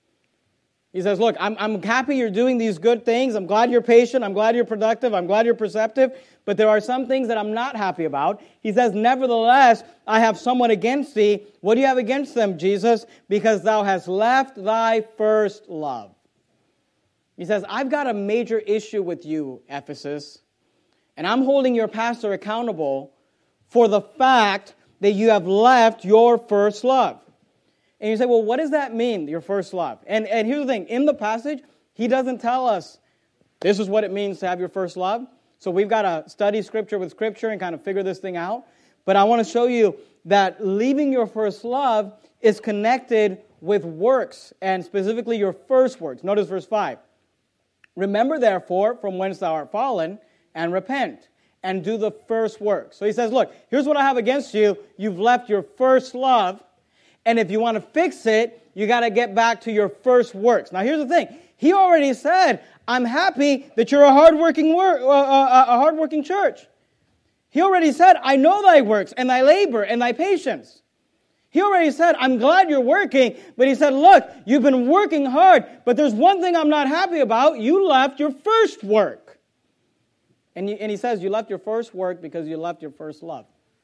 He says, look, I'm, I'm happy you're doing these good things. I'm glad you're patient. I'm glad you're productive. I'm glad you're perceptive. But there are some things that I'm not happy about. He says, nevertheless, I have somewhat against thee. What do you have against them, Jesus? Because thou hast left thy first love. He says, I've got a major issue with you, Ephesus, and I'm holding your pastor accountable for the fact that you have left your first love. And you say, well, what does that mean, your first love? And, and here's the thing. In the passage, he doesn't tell us this is what it means to have your first love. So we've got to study Scripture with Scripture and kind of figure this thing out. But I want to show you that leaving your first love is connected with works, and specifically your first works. Notice verse five. Remember, therefore, from whence thou art fallen, and repent, and do the first work. So he says, look, here's what I have against you. You've left your first love, and if you want to fix it, you got to get back to your first works. Now, here's the thing. He already said, I'm happy that you're a hardworking, work, uh, uh, a hardworking church. He already said, I know thy works, and thy labor, and thy patience. He already said, I'm glad you're working, but he said, look, you've been working hard, but there's one thing I'm not happy about. You left your first work. And, you, and he says, you left your first work because you left your first love.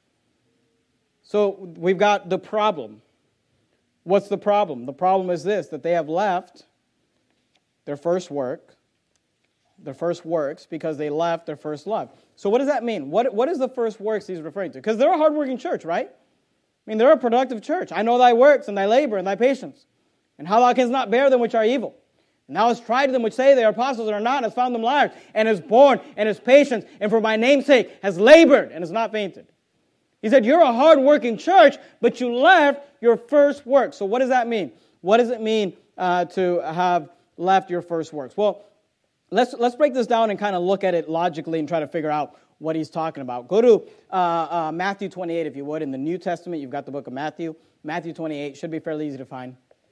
So we've got the problem. What's the problem? The problem is this, that they have left their first work, their first works, because they left their first love. So what does that mean? What, what is the first works he's referring to? Because they're a hardworking church, right? I mean, they're a productive church. I know thy works and thy labor and thy patience, and how thou canst not bear them which are evil. And thou hast tried them which say they are apostles and are not, and hast found them liars, and has borne, and has patience, and for my name's sake has labored, and has not fainted. He said, you're a hard-working church, but you left your first work. So what does that mean? What does it mean uh, to have left your first works? Well, let's let's break this down and kind of look at it logically and try to figure out what he's talking about. Go to uh, uh, Matthew twenty-eight, if you would. In the New Testament, you've got the book of Matthew. Matthew twenty-eight should be fairly easy to find.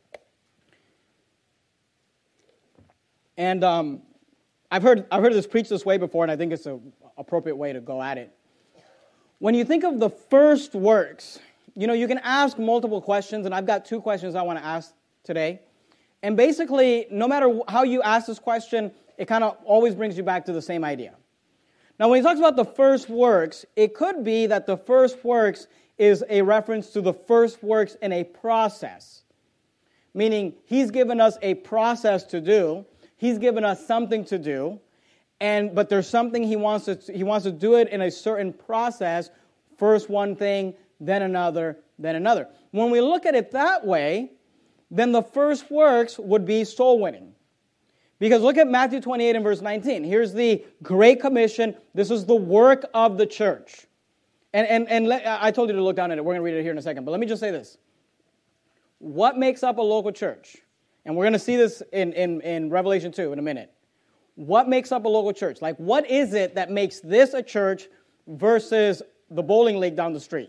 And um, I've heard I've heard this preached this way before, and I think it's an appropriate way to go at it. When you think of the first works, you know, you can ask multiple questions, and I've got two questions I want to ask today. And basically, no matter how you ask this question, it kind of always brings you back to the same idea. Now, when he talks about the first works, it could be that the first works is a reference to the first works in a process. Meaning, he's given us a process to do. He's given us something to do. And but there's something he wants to he wants to do it in a certain process. First one thing, then another, then another. When we look at it that way, then the first works would be soul winning. Because look at Matthew twenty-eight and verse nineteen. Here's the Great Commission. This is the work of the church. And, and, and let, I told you to look down at it. We're going to read it here in a second. But let me just say this. What makes up a local church? And we're going to see this in, in, in Revelation two in a minute. what makes up a local church? Like, what is it that makes this a church versus the bowling league down the street?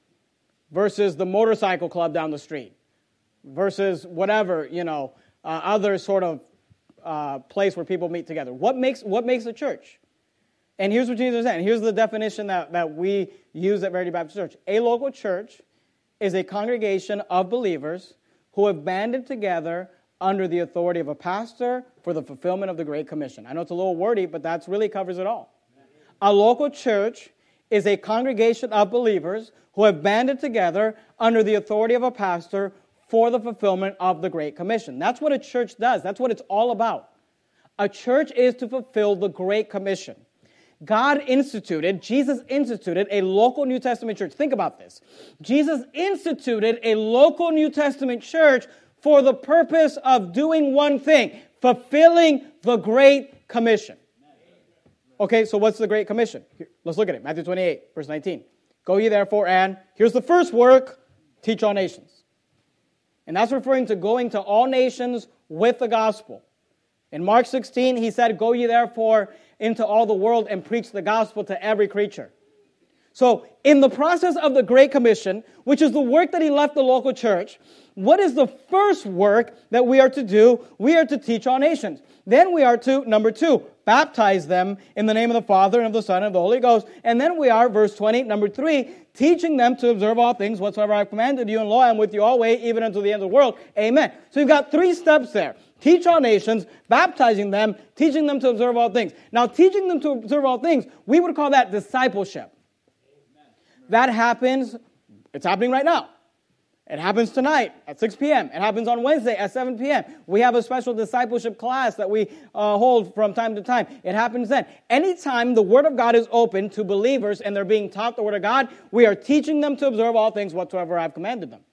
Versus the motorcycle club down the street? Versus whatever, you know, uh, other sort of uh, place where people meet together. What makes what makes a church? And here's what Jesus said. Here's the definition that, that we use at Verity Baptist Church. A local church is a congregation of believers who have banded together under the authority of a pastor for the fulfillment of the Great Commission. I know it's a little wordy, but that really covers it all. A local church is a congregation of believers who have banded together under the authority of a pastor for the fulfillment of the Great Commission. That's what a church does. That's what it's all about. A church is to fulfill the Great Commission. God instituted, Jesus instituted a local New Testament church. Think about this. Jesus instituted a local New Testament church for the purpose of doing one thing, fulfilling the Great Commission. Okay, so what's the Great Commission? Here, let's look at it. Matthew twenty-eight, verse nineteen. Go ye therefore and, here's the first work, teach all nations. And that's referring to going to all nations with the gospel. In Mark sixteen, he said, go ye therefore into all the world and preach the gospel to every creature. So, in the process of the Great Commission, which is the work that he left the local church, what is the first work that we are to do? We are to teach all nations. Then we are to, number two, baptize them in the name of the Father and of the Son and of the Holy Ghost. And then we are, verse twenty, number three, teaching them to observe all things whatsoever I have commanded you, and lo, I am with you always, even unto the end of the world. Amen. So you've got three steps there. Teach all nations, baptizing them, teaching them to observe all things. Now, teaching them to observe all things, we would call that discipleship. That happens, it's happening right now. It happens tonight at six p.m. It happens on Wednesday at seven p.m. We have a special discipleship class that we uh, hold from time to time. It happens then. Anytime the Word of God is open to believers and they're being taught the Word of God, we are teaching them to observe all things whatsoever I've commanded them.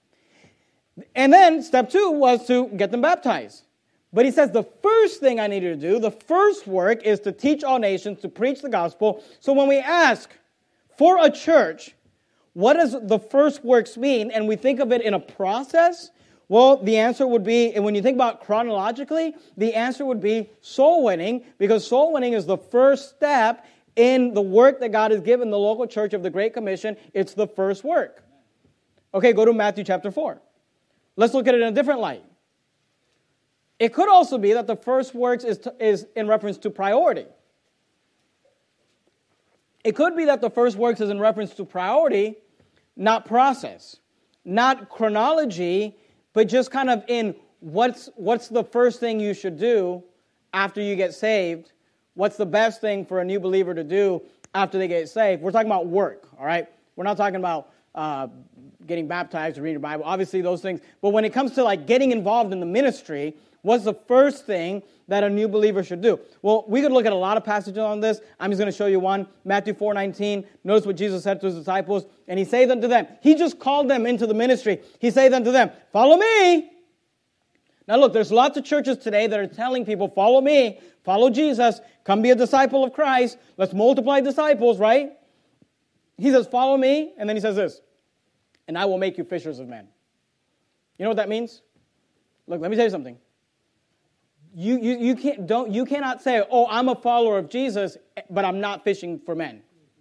And then step two was to get them baptized. But he says the first thing I need you to do, the first work is to teach all nations, to preach the gospel. So when we ask for a church, what does the first works mean? And we think of it in a process. Well, the answer would be, and when you think about chronologically, the answer would be soul winning, because soul winning is the first step in the work that God has given the local church of the Great Commission. It's the first work. Okay, go to Matthew chapter four. Let's look at it in a different light. It could also be that the first works is, to, is in reference to priority. It could be that the first works is in reference to priority, not process, not chronology, but just kind of in what's what's the first thing you should do after you get saved? What's the best thing for a new believer to do after they get saved? We're talking about work, all right? We're not talking about uh, getting baptized or reading your Bible. Obviously, those things. But when it comes to like getting involved in the ministry, what's the first thing that a new believer should do? Well, we could look at a lot of passages on this. I'm just going to show you one. Matthew four nineteen. Notice what Jesus said to his disciples. And he saith unto them, he just called them into the ministry. He saith unto them, follow me. Now look, there's lots of churches today that are telling people, follow me, follow Jesus, come be a disciple of Christ. Let's multiply disciples, right? He says, follow me. And then he says this, and I will make you fishers of men. You know what that means? Look, let me tell you something. You, you, you, can't, don't, you cannot say, oh, I'm a follower of Jesus, but I'm not fishing for men.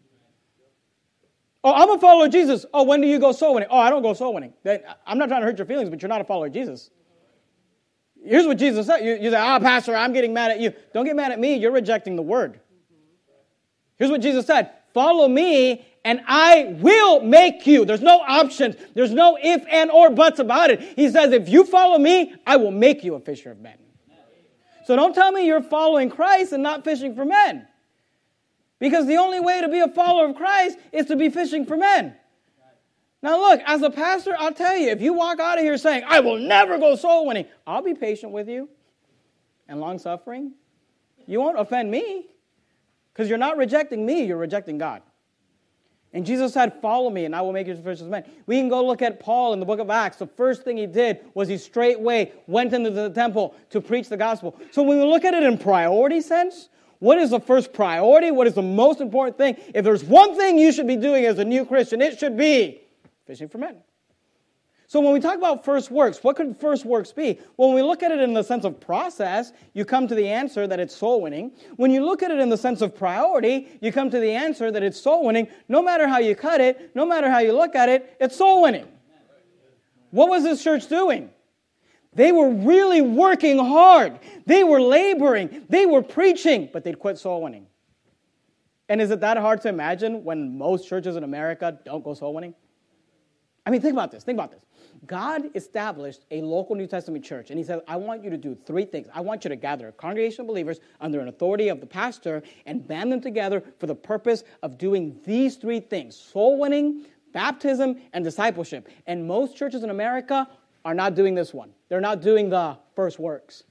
Oh, I'm a follower of Jesus. Oh, when do you go soul winning? Oh, I don't go soul winning. I'm not trying to hurt your feelings, but you're not a follower of Jesus. Here's what Jesus said. You, you say, ah, oh, Pastor, I'm getting mad at you. Don't get mad at me. You're rejecting the word. Here's what Jesus said. Follow me, and I will make you. There's no options. There's no if, and, or buts about it. He says, if you follow me, I will make you a fisher of men. So don't tell me you're following Christ and not fishing for men. Because the only way to be a follower of Christ is to be fishing for men. Now look, as a pastor, I'll tell you, if you walk out of here saying, I will never go soul winning, I'll be patient with you and long-suffering. You won't offend me because you're not rejecting me, you're rejecting God. And Jesus said, follow me and I will make you fishers of men. We can go look at Paul in the book of Acts. The first thing he did was he straightway went into the temple to preach the gospel. So when we look at it in priority sense, what is the first priority? What is the most important thing? If there's one thing you should be doing as a new Christian, it should be fishing for men. So when we talk about first works, what could first works be? Well, when we look at it in the sense of process, you come to the answer that it's soul winning. When you look at it in the sense of priority, you come to the answer that it's soul winning. No matter how you cut it, no matter how you look at it, it's soul winning. What was this church doing? They were really working hard. They were laboring. They were preaching, but they'd quit soul winning. And is it that hard to imagine when most churches in America don't go soul winning? I mean, think about this. Think about this. God established a local New Testament church, and he said, I want you to do three things. I want you to gather a congregation of believers under an authority of the pastor and band them together for the purpose of doing these three things: soul winning, baptism, and discipleship. And most churches in America are not doing this one. They're not doing the first works.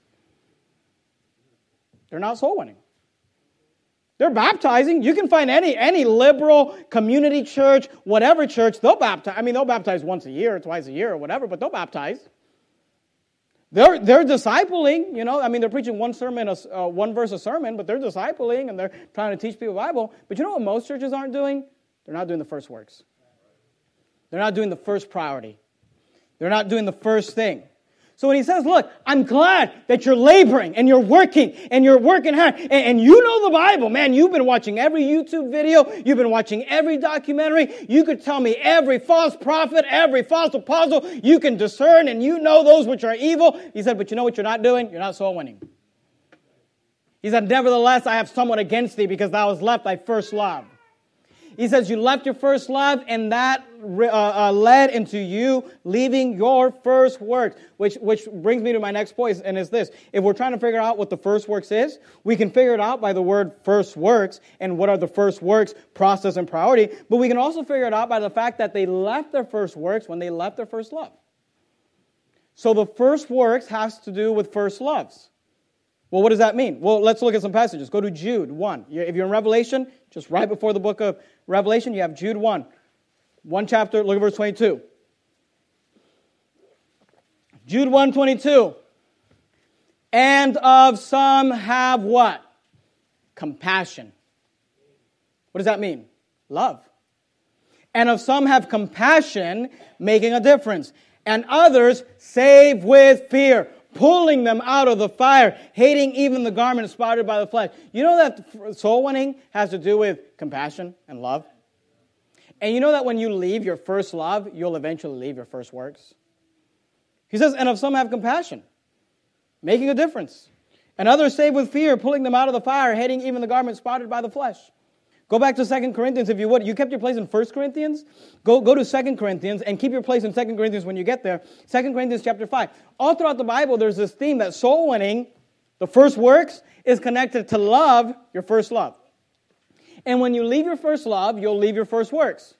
They're not soul winning. They're baptizing. You can find any any liberal community church, whatever church, they'll baptize. I mean, they'll baptize once a year, twice a year, or whatever, but they'll baptize. They're they're discipling. You know, I mean, they're preaching one sermon, uh, one verse a sermon, but they're discipling and they're trying to teach people the Bible. But you know what most churches aren't doing? They're not doing the first works. They're not doing the first priority. They're not doing the first thing. So when he says, look, I'm glad that you're laboring and you're working and you're working hard and, and you know the Bible. Man, you've been watching every YouTube video. You've been watching every documentary. You could tell me every false prophet, every false apostle. You can discern and you know those which are evil. He said, but you know what you're not doing? You're not soul winning. He said, nevertheless, I have somewhat against thee because thou hast left thy first love. He says, you left your first love, and that uh, uh, led into you leaving your first works, which, which brings me to my next point, and it's this. If we're trying to figure out what the first works is, we can figure it out by the word first works, and what are the first works, process, and priority, but we can also figure it out by the fact that they left their first works when they left their first love. So the first works has to do with first loves. Well, what does that mean? Well, let's look at some passages. Go to Jude one. If you're in Revelation, just right before the book of Revelation, you have Jude one. One chapter, look at verse twenty-two. Jude one twenty-two. And of some have what? Compassion. What does that mean? Love. And of some have compassion, making a difference. And others save with fear, pulling them out of the fire, hating even the garment spotted by the flesh. You know that soul winning has to do with compassion and love? And you know that when you leave your first love, you'll eventually leave your first works? He says, and of some have compassion, making a difference. And others save with fear, pulling them out of the fire, hating even the garment spotted by the flesh. Go back to Second Corinthians if you would. You kept your place in First Corinthians? Go, go to Second Corinthians and keep your place in Second Corinthians when you get there. Second Corinthians chapter five. All throughout the Bible, there's this theme that soul winning, the first works, is connected to love, your first love. And when you leave your first love, you'll leave your first works.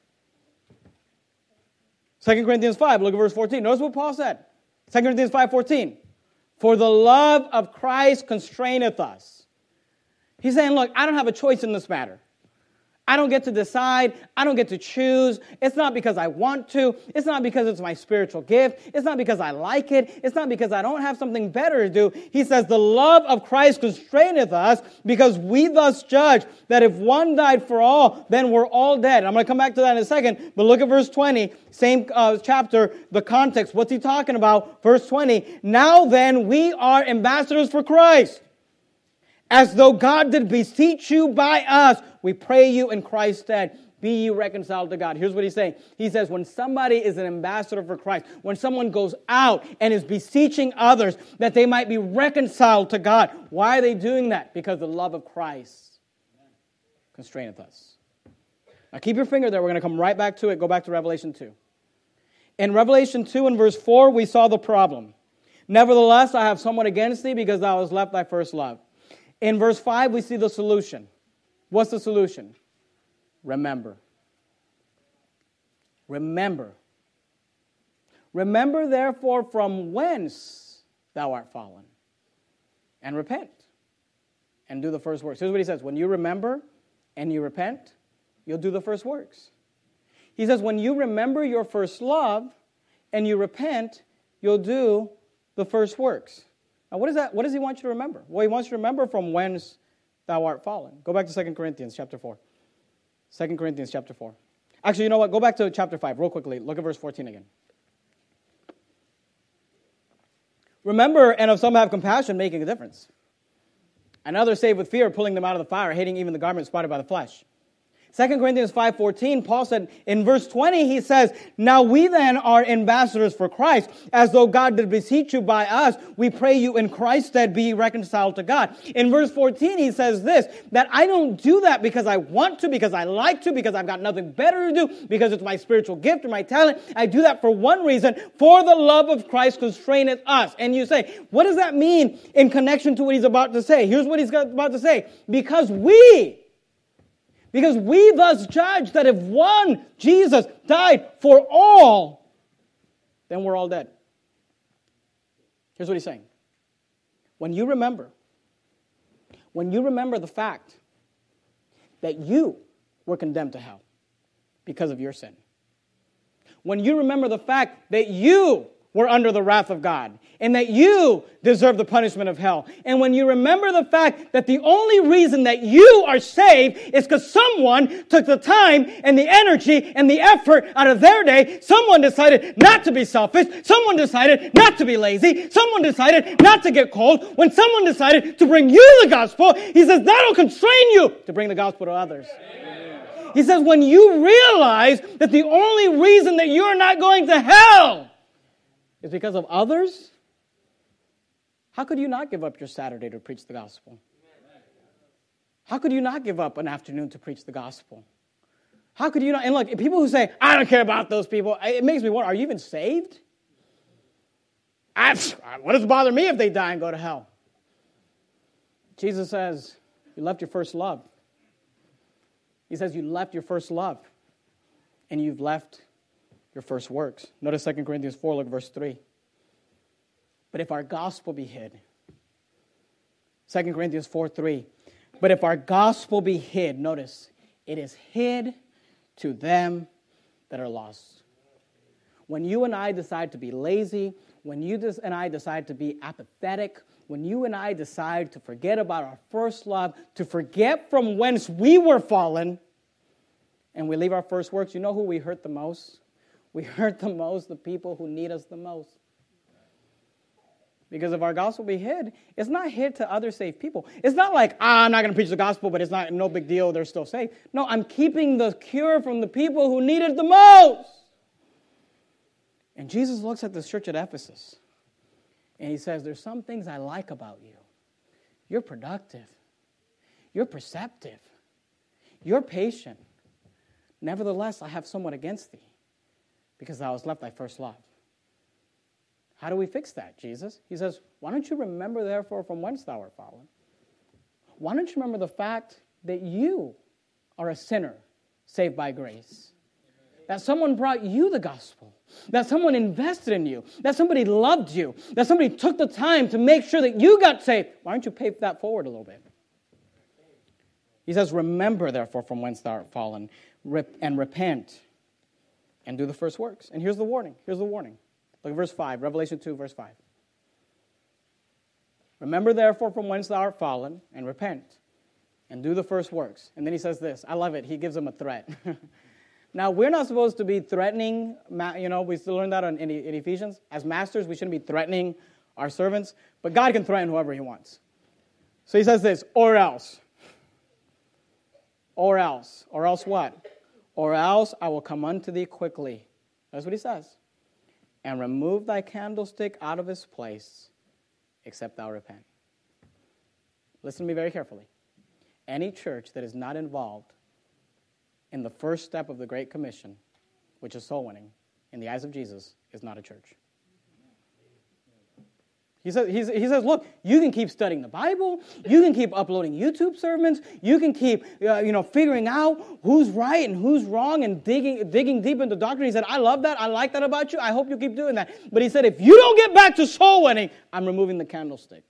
Second Corinthians five, look at verse fourteen. Notice what Paul said. Second Corinthians five fourteen. For the love of Christ constraineth us. He's saying, look, I don't have a choice in this matter. I don't get to decide. I don't get to choose. It's not because I want to. It's not because it's my spiritual gift. It's not because I like it. It's not because I don't have something better to do. He says the love of Christ constraineth us because we thus judge that if one died for all, then we're all dead. I'm going to come back to that in a second. But look at verse twenty, same uh, chapter, the context. What's he talking about? Verse twenty. Now then, we are ambassadors for Christ, as though God did beseech you by us. We pray you in Christ's stead, be ye reconciled to God. Here's what he's saying. He says when somebody is an ambassador for Christ, when someone goes out and is beseeching others that they might be reconciled to God, why are they doing that? Because the love of Christ constraineth us. Now keep your finger there. We're going to come right back to it. Go back to Revelation two. In Revelation two and verse four, we saw the problem. Nevertheless, I have somewhat against thee because thou hast left thy first love. In verse five, we see the solution. What's the solution? Remember. Remember. Remember, therefore, from whence thou art fallen, and repent, and do the first works. Here's what he says. When you remember and you repent, you'll do the first works. He says, when you remember your first love and you repent, you'll do the first works. Now, what is that? What does he want you to remember? Well, he wants you to remember from whence thou art fallen. Go back to Second Corinthians chapter four. Second Corinthians chapter four. Actually, you know what? Go back to chapter five real quickly. Look at verse fourteen again. Remember, and of some have compassion, making a difference. And others save with fear, pulling them out of the fire, hating even the garment spotted by the flesh. Second Corinthians five fourteen, Paul said, in verse twenty, he says, now we then are ambassadors for Christ, as though God did beseech you by us. We pray you in Christ's stead be reconciled to God. In verse fourteen, he says this, that I don't do that because I want to, because I like to, because I've got nothing better to do, because it's my spiritual gift or my talent. I do that for one reason, for the love of Christ constraineth us. And you say, what does that mean in connection to what he's about to say? Here's what he's about to say. Because we... Because we thus judge that if one, Jesus, died for all, then we're all dead. Here's what he's saying. When you remember, when you remember the fact that you were condemned to hell because of your sin, when you remember the fact that you were under the wrath of God, and that you deserve the punishment of hell. And when you remember the fact that the only reason that you are saved is because someone took the time and the energy and the effort out of their day, someone decided not to be selfish, someone decided not to be lazy, someone decided not to get cold, when someone decided to bring you the gospel, he says that'll constrain you to bring the gospel to others. Amen. He says when you realize that the only reason that you're not going to hell is because of others, how could you not give up your Saturday to preach the gospel? How could you not give up an afternoon to preach the gospel? How could you not? And look, people who say, I don't care about those people, it makes me wonder, are you even saved? I, what does it bother me if they die and go to hell? Jesus says, you left your first love. He says you left your first love, and you've left your first works. Notice Second Corinthians four, look at verse three. But if our gospel be hid, Second Corinthians four three, but if our gospel be hid, notice, it is hid to them that are lost. When you and I decide to be lazy, when you and I decide to be apathetic, when you and I decide to forget about our first love, to forget from whence we were fallen, and we leave our first works, you know who we hurt the most? We hurt the most the people who need us the most. Because if our gospel be hid, it's not hid to other saved people. It's not like, ah, I'm not going to preach the gospel, but it's not no big deal, they're still saved. No, I'm keeping the cure from the people who need it the most. And Jesus looks at this church at Ephesus, and he says, there's some things I like about you. You're productive. You're perceptive. You're patient. Nevertheless, I have somewhat against thee, because thou hast left thy first love. How do we fix that, Jesus? He says, why don't you remember, therefore, from whence thou art fallen? Why don't you remember the fact that you are a sinner saved by grace? That someone brought you the gospel. That someone invested in you. That somebody loved you. That somebody took the time to make sure that you got saved. Why don't you pay that forward a little bit? He says, remember, therefore, from whence thou art fallen, and repent, and do the first works. And here's the warning. Here's the warning. Look at verse five, Revelation two, verse five. Remember, therefore, from whence thou art fallen, and repent, and do the first works. And then he says this. I love it. He gives them a threat. Now, we're not supposed to be threatening, you know, we still learn that in, in Ephesians. As masters, we shouldn't be threatening our servants, but God can threaten whoever he wants. So he says this, or else. Or else. Or else what? Or else I will come unto thee quickly. That's what he says. And remove thy candlestick out of his place, except thou repent. Listen to me very carefully. Any church that is not involved in the first step of the Great Commission, which is soul winning, in the eyes of Jesus, is not a church. He says, he says, look, you can keep studying the Bible. You can keep uploading YouTube sermons. You can keep, uh, you know, figuring out who's right and who's wrong and digging, digging deep into doctrine. He said, I love that. I like that about you. I hope you keep doing that. But he said, if you don't get back to soul winning, I'm removing the candlestick.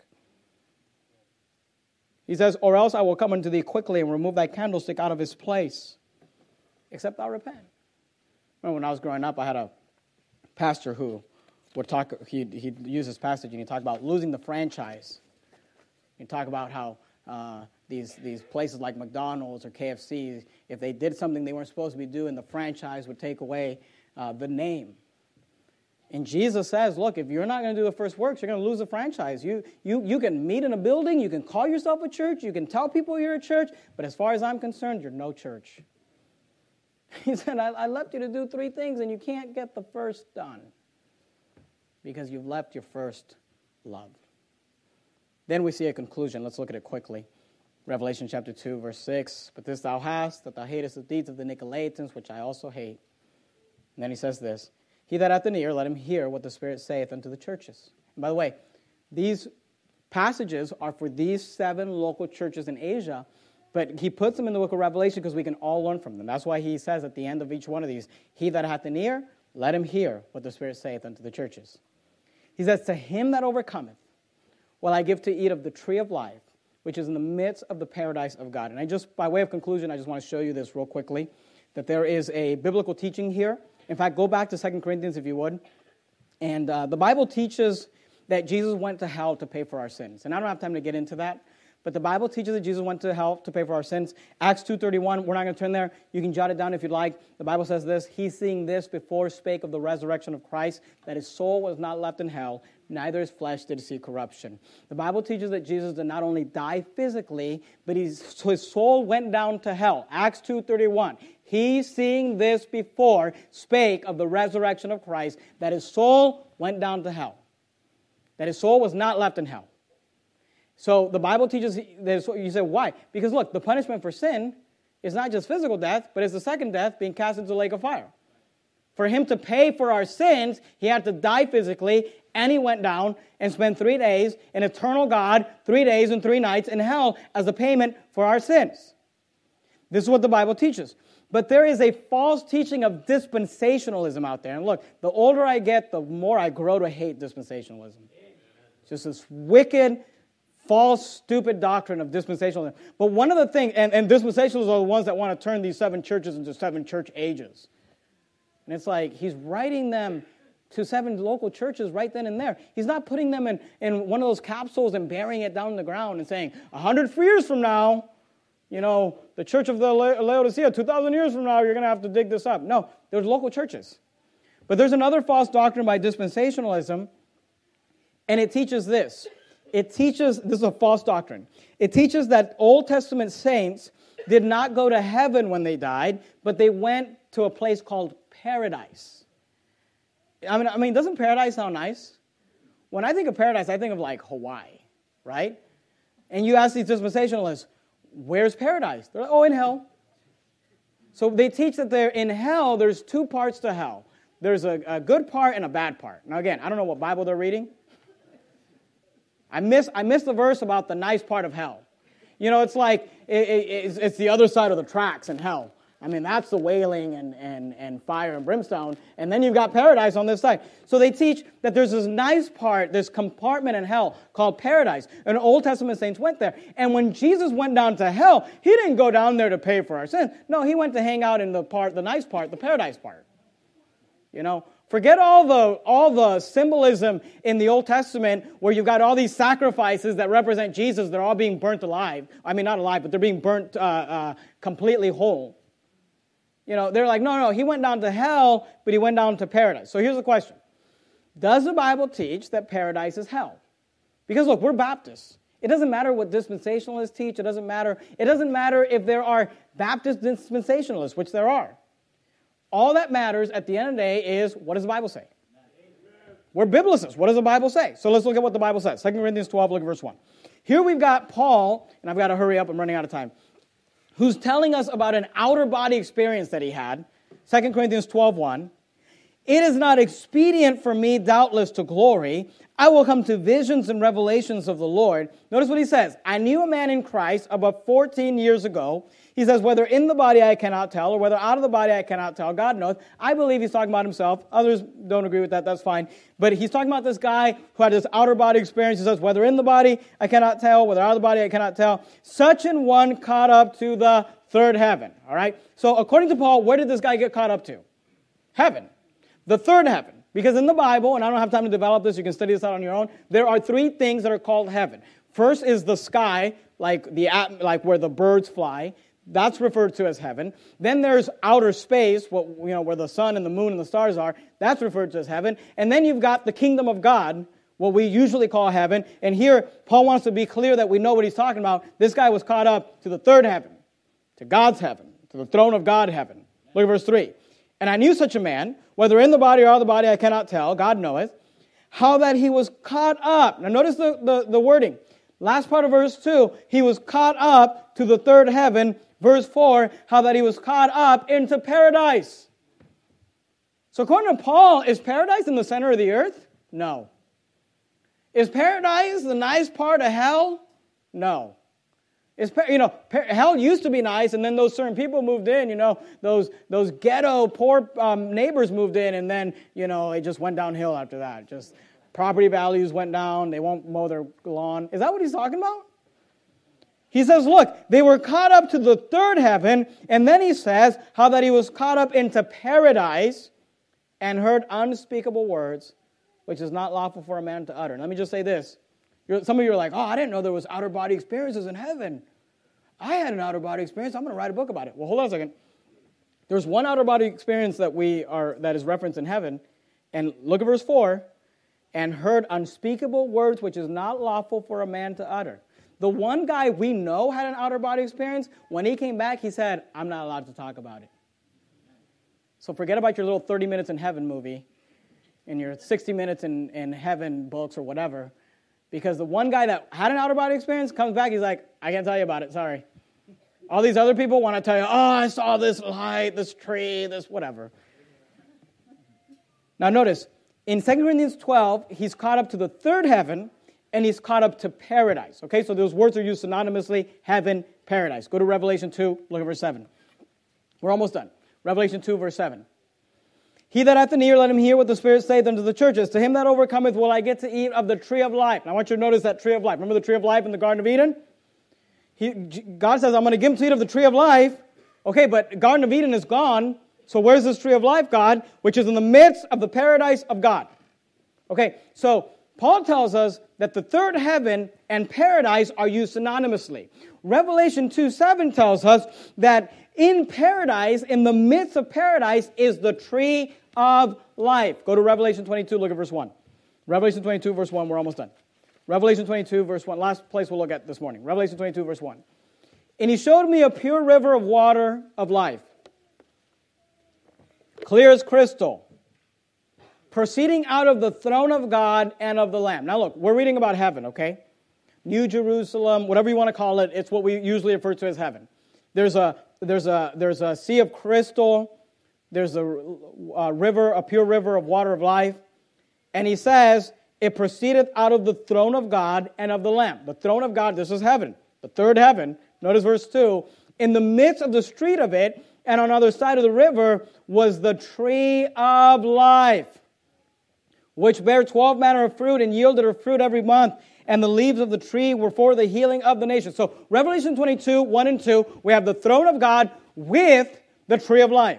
He says, or else I will come unto thee quickly and remove thy candlestick out of his place, except thou repent. Remember when I was growing up, I had a pastor who would talk, he'd, he'd use this passage and he'd talk about losing the franchise. He'd talk about how uh, these, these places like McDonald's or K F C, if they did something they weren't supposed to be doing, the franchise would take away uh, the name. And Jesus says, look, if you're not going to do the first works, you're going to lose the franchise. You, you, you can meet in a building, you can call yourself a church, you can tell people you're a church, but as far as I'm concerned, you're no church. He said, I, I left you to do three things, and you can't get the first done because you've left your first love. Then we see a conclusion. Let's look at it quickly. Revelation chapter two, verse six. But this thou hast, that thou hatest the deeds of the Nicolaitans, which I also hate. And then he says this, he that hath an ear, let him hear what the Spirit saith unto the churches. And by the way, these passages are for these seven local churches in Asia, but he puts them in the book of Revelation because we can all learn from them. That's why he says at the end of each one of these, he that hath an ear, let him hear what the Spirit saith unto the churches. He says, to him that overcometh, will I give to eat of the tree of life, which is in the midst of the paradise of God. And I just, by way of conclusion, I just want to show you this real quickly, that there is a biblical teaching here. In fact, go back to Second Corinthians if you would. And uh, the Bible teaches that Jesus went to hell to pay for our sins. And I don't have time to get into that, but the Bible teaches that Jesus went to hell to pay for our sins. Acts two thirty-one, we're not going to turn there. You can jot it down if you'd like. The Bible says this, he seeing this before spake of the resurrection of Christ, that his soul was not left in hell, neither his flesh did see corruption. The Bible teaches that Jesus did not only die physically, but he's, his soul went down to hell. Acts two thirty-one. He, seeing this before, spake of the resurrection of Christ, that his soul went down to hell. That his soul was not left in hell. So the Bible teaches, that you say, why? Because look, the punishment for sin is not just physical death, but it's the second death, being cast into the lake of fire. For him to pay for our sins, he had to die physically, and he went down and spent three days in eternal God, three days and three nights in hell as a payment for our sins. This is what the Bible teaches. But there is a false teaching of dispensationalism out there. And look, the older I get, the more I grow to hate dispensationalism. It's just this wicked, false, stupid doctrine of dispensationalism. But one of the things, and, and dispensationalists are the ones that want to turn these seven churches into seven church ages. And it's like he's writing them to seven local churches right then and there. He's not putting them in, in one of those capsules and burying it down in the ground and saying, a hundred years from now, you know, the church of the Laodicea, two thousand years from now, you're going to have to dig this up. No, there's local churches. But there's another false doctrine by dispensationalism, and it teaches this. It teaches, this is a false doctrine. It teaches that Old Testament saints did not go to heaven when they died, but they went to a place called paradise. I mean, I mean, doesn't paradise sound nice? When I think of paradise, I think of like Hawaii, right? And you ask these dispensationalists, where's paradise? They're like, oh, in hell. So they teach that they're in hell, there's two parts to hell. There's a, a good part and a bad part. Now again, I don't know what Bible they're reading. I miss I missed the verse about the nice part of hell. You know, it's like, it, it, it's, it's the other side of the tracks in hell. I mean, that's the wailing and, and, and fire and brimstone. And then you've got paradise on this side. So they teach that there's this nice part, this compartment in hell called paradise. And Old Testament saints went there. And when Jesus went down to hell, he didn't go down there to pay for our sins. No, he went to hang out in the part, the nice part, the paradise part. You know, forget all the all the symbolism in the Old Testament where you've got all these sacrifices that represent Jesus. They're all being burnt alive. I mean, not alive, but they're being burnt uh, uh, completely whole. You know, they're like, no, no, he went down to hell, but he went down to paradise. So here's the question. Does the Bible teach that paradise is hell? Because look, we're Baptists. It doesn't matter what dispensationalists teach. It doesn't matter. It doesn't matter if there are Baptist dispensationalists, which there are. All that matters at the end of the day is, what does the Bible say? Amen. We're biblicists. What does the Bible say? So let's look at what the Bible says. Second Corinthians twelve, look at verse one. Here we've got Paul, and I've got to hurry up, I'm running out of time, who's telling us about an outer body experience that he had. Second Corinthians twelve, one. It is not expedient for me, doubtless, to glory. I will come to visions and revelations of the Lord. Notice what he says. I knew a man in Christ about fourteen years ago. He says, whether in the body I cannot tell, or whether out of the body I cannot tell, God knows. I believe he's talking about himself. Others don't agree with that, that's fine. But he's talking about this guy who had this outer body experience. He says, whether in the body I cannot tell, whether out of the body I cannot tell. Such an one caught up to the third heaven. All right? So according to Paul, where did this guy get caught up to? Heaven. The third heaven. Because in the Bible, and I don't have time to develop this, you can study this out on your own, there are three things that are called heaven. First is the sky, like the like where the birds fly. That's referred to as heaven. Then there's outer space, what, you know, where the sun and the moon and the stars are. That's referred to as heaven. And then you've got the kingdom of God, what we usually call heaven. And here, Paul wants to be clear that we know what he's talking about. This guy was caught up to the third heaven, to God's heaven, to the throne of God heaven. Look at verse three. And I knew such a man, whether in the body or out of the body, I cannot tell, God knoweth, how that he was caught up. Now notice the, the, the wording. Last part of verse two, he was caught up to the third heaven. Verse four, how that he was caught up into paradise. So according to Paul, is paradise in the center of the earth? No. Is paradise the nice part of hell? No. Is, you know, hell used to be nice, and then those certain people moved in, you know, those those ghetto poor um, neighbors moved in, and then, you know, it just went downhill after that. Just property values went down, they won't mow their lawn. Is that what he's talking about? He says, look, they were caught up to the third heaven, and then he says how that he was caught up into paradise and heard unspeakable words, which is not lawful for a man to utter. Let me just say this. You're, some of you are like, oh, I didn't know there was outer body experiences in heaven. I had an outer body experience. I'm going to write a book about it. Well, hold on a second. There's one outer body experience that we are that is referenced in heaven. And look at verse four. And heard unspeakable words which is not lawful for a man to utter. The one guy we know had an outer body experience, when he came back, he said, I'm not allowed to talk about it. So forget about your little thirty minutes in heaven movie and your sixty minutes in, in heaven books or whatever. Because the one guy that had an outer body experience comes back, he's like, I can't tell you about it, sorry. All these other people want to tell you, oh, I saw this light, this tree, this whatever. Now notice, in Second Corinthians twelve, he's caught up to the third heaven, and he's caught up to paradise. Okay, so those words are used synonymously, heaven, paradise. Go to Revelation two, look at verse seven. We're almost done. Revelation two, verse seven. He that hath an ear, let him hear what the Spirit saith unto the churches. To him that overcometh will I get to eat of the tree of life. Now I want you to notice that tree of life. Remember the tree of life in the Garden of Eden? He, God says, I'm going to give him to eat of the tree of life. Okay, but Garden of Eden is gone. So where's this tree of life, God? Which is in the midst of the paradise of God. Okay, so Paul tells us that the third heaven and paradise are used synonymously. Revelation two seven tells us that in paradise, in the midst of paradise, is the tree of life. Go to Revelation twenty-two, look at verse one. Revelation twenty-two, verse one, we're almost done. Revelation twenty-two, verse one, last place we'll look at this morning. Revelation twenty-two, verse one. And he showed me a pure river of water of life, clear as crystal, proceeding out of the throne of God and of the Lamb. Now look, we're reading about heaven, okay? New Jerusalem, whatever you want to call it, it's what we usually refer to as heaven. There's a there's a there's a sea of crystal. There's a, a river, a pure river of water of life, and he says it proceedeth out of the throne of God and of the Lamb. The throne of God, this is heaven, the third heaven. Notice verse two. In the midst of the street of it, and on the other side of the river, was the tree of life, which bare twelve manner of fruit, and yielded her fruit every month. And the leaves of the tree were for the healing of the nations. So Revelation twenty-two, one and two, we have the throne of God with the tree of life.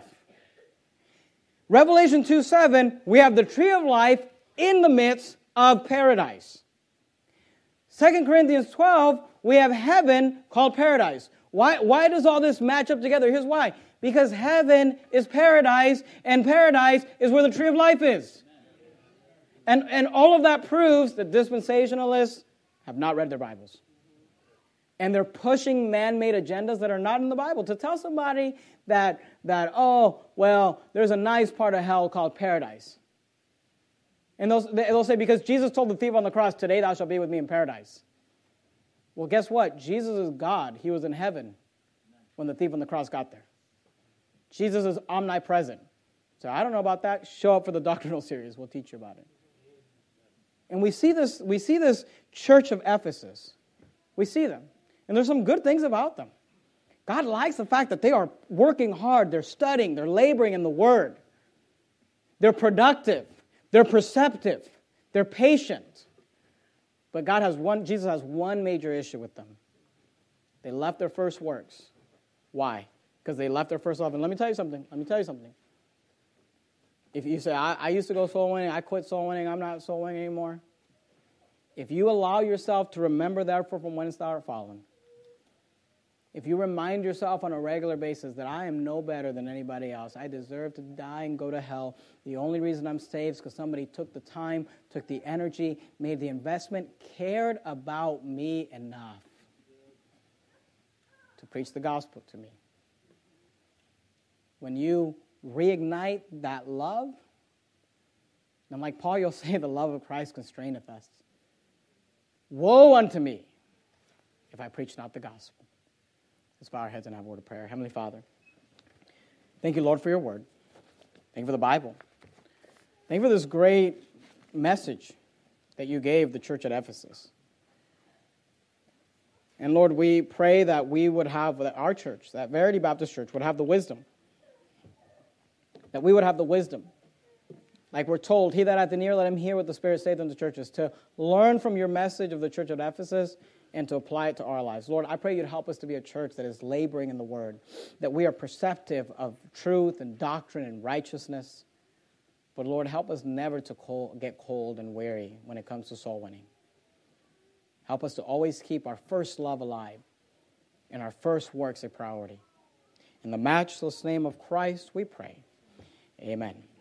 Revelation two seven, we have the tree of life in the midst of paradise. Second Corinthians twelve, we have heaven called paradise. Why, why does all this match up together? Here's why. Because heaven is paradise, and paradise is where the tree of life is. And, and all of that proves that dispensationalists have not read their Bibles. And they're pushing man-made agendas that are not in the Bible. To tell somebody that, that oh, well, there's a nice part of hell called paradise. And they'll, they'll say, because Jesus told the thief on the cross, today thou shalt be with me in paradise. Well, guess what? Jesus is God. He was in heaven when the thief on the cross got there. Jesus is omnipresent. So I don't know about that. Show up for the doctrinal series. We'll teach you about it. And we see this, we see this church of Ephesus. We see them. And there's some good things about them. God likes the fact that they are working hard. They're studying. They're laboring in the Word. They're productive. They're perceptive. They're patient. But God has one, Jesus has one major issue with them. They left their first works. Why? Because they left their first love. And let me tell you something. Let me tell you something. If you say, I, I used to go soul winning, I quit soul winning, I'm not soul winning anymore. If you allow yourself to remember therefore from whence thou art fallen, if you remind yourself on a regular basis that I am no better than anybody else, I deserve to die and go to hell, the only reason I'm saved is because somebody took the time, took the energy, made the investment, cared about me enough to preach the gospel to me. When you reignite that love, and like Paul, you'll say, the love of Christ constraineth us. Woe unto me if I preach not the gospel. Let's bow our heads and have a word of prayer. Heavenly Father, thank you, Lord, for your word. Thank you for the Bible. Thank you for this great message that you gave the church at Ephesus. And Lord, we pray that we would have, that our church, that Verity Baptist Church, would have the wisdom. That we would have the wisdom. Like we're told, he that hath an ear, let him hear what the Spirit saith unto the churches, to learn from your message of the church at Ephesus and to apply it to our lives. Lord, I pray you'd help us to be a church that is laboring in the word, that we are perceptive of truth and doctrine and righteousness. But Lord, help us never to cold, get cold and weary when it comes to soul winning. Help us to always keep our first love alive and our first works a priority. In the matchless name of Christ, we pray. Amen.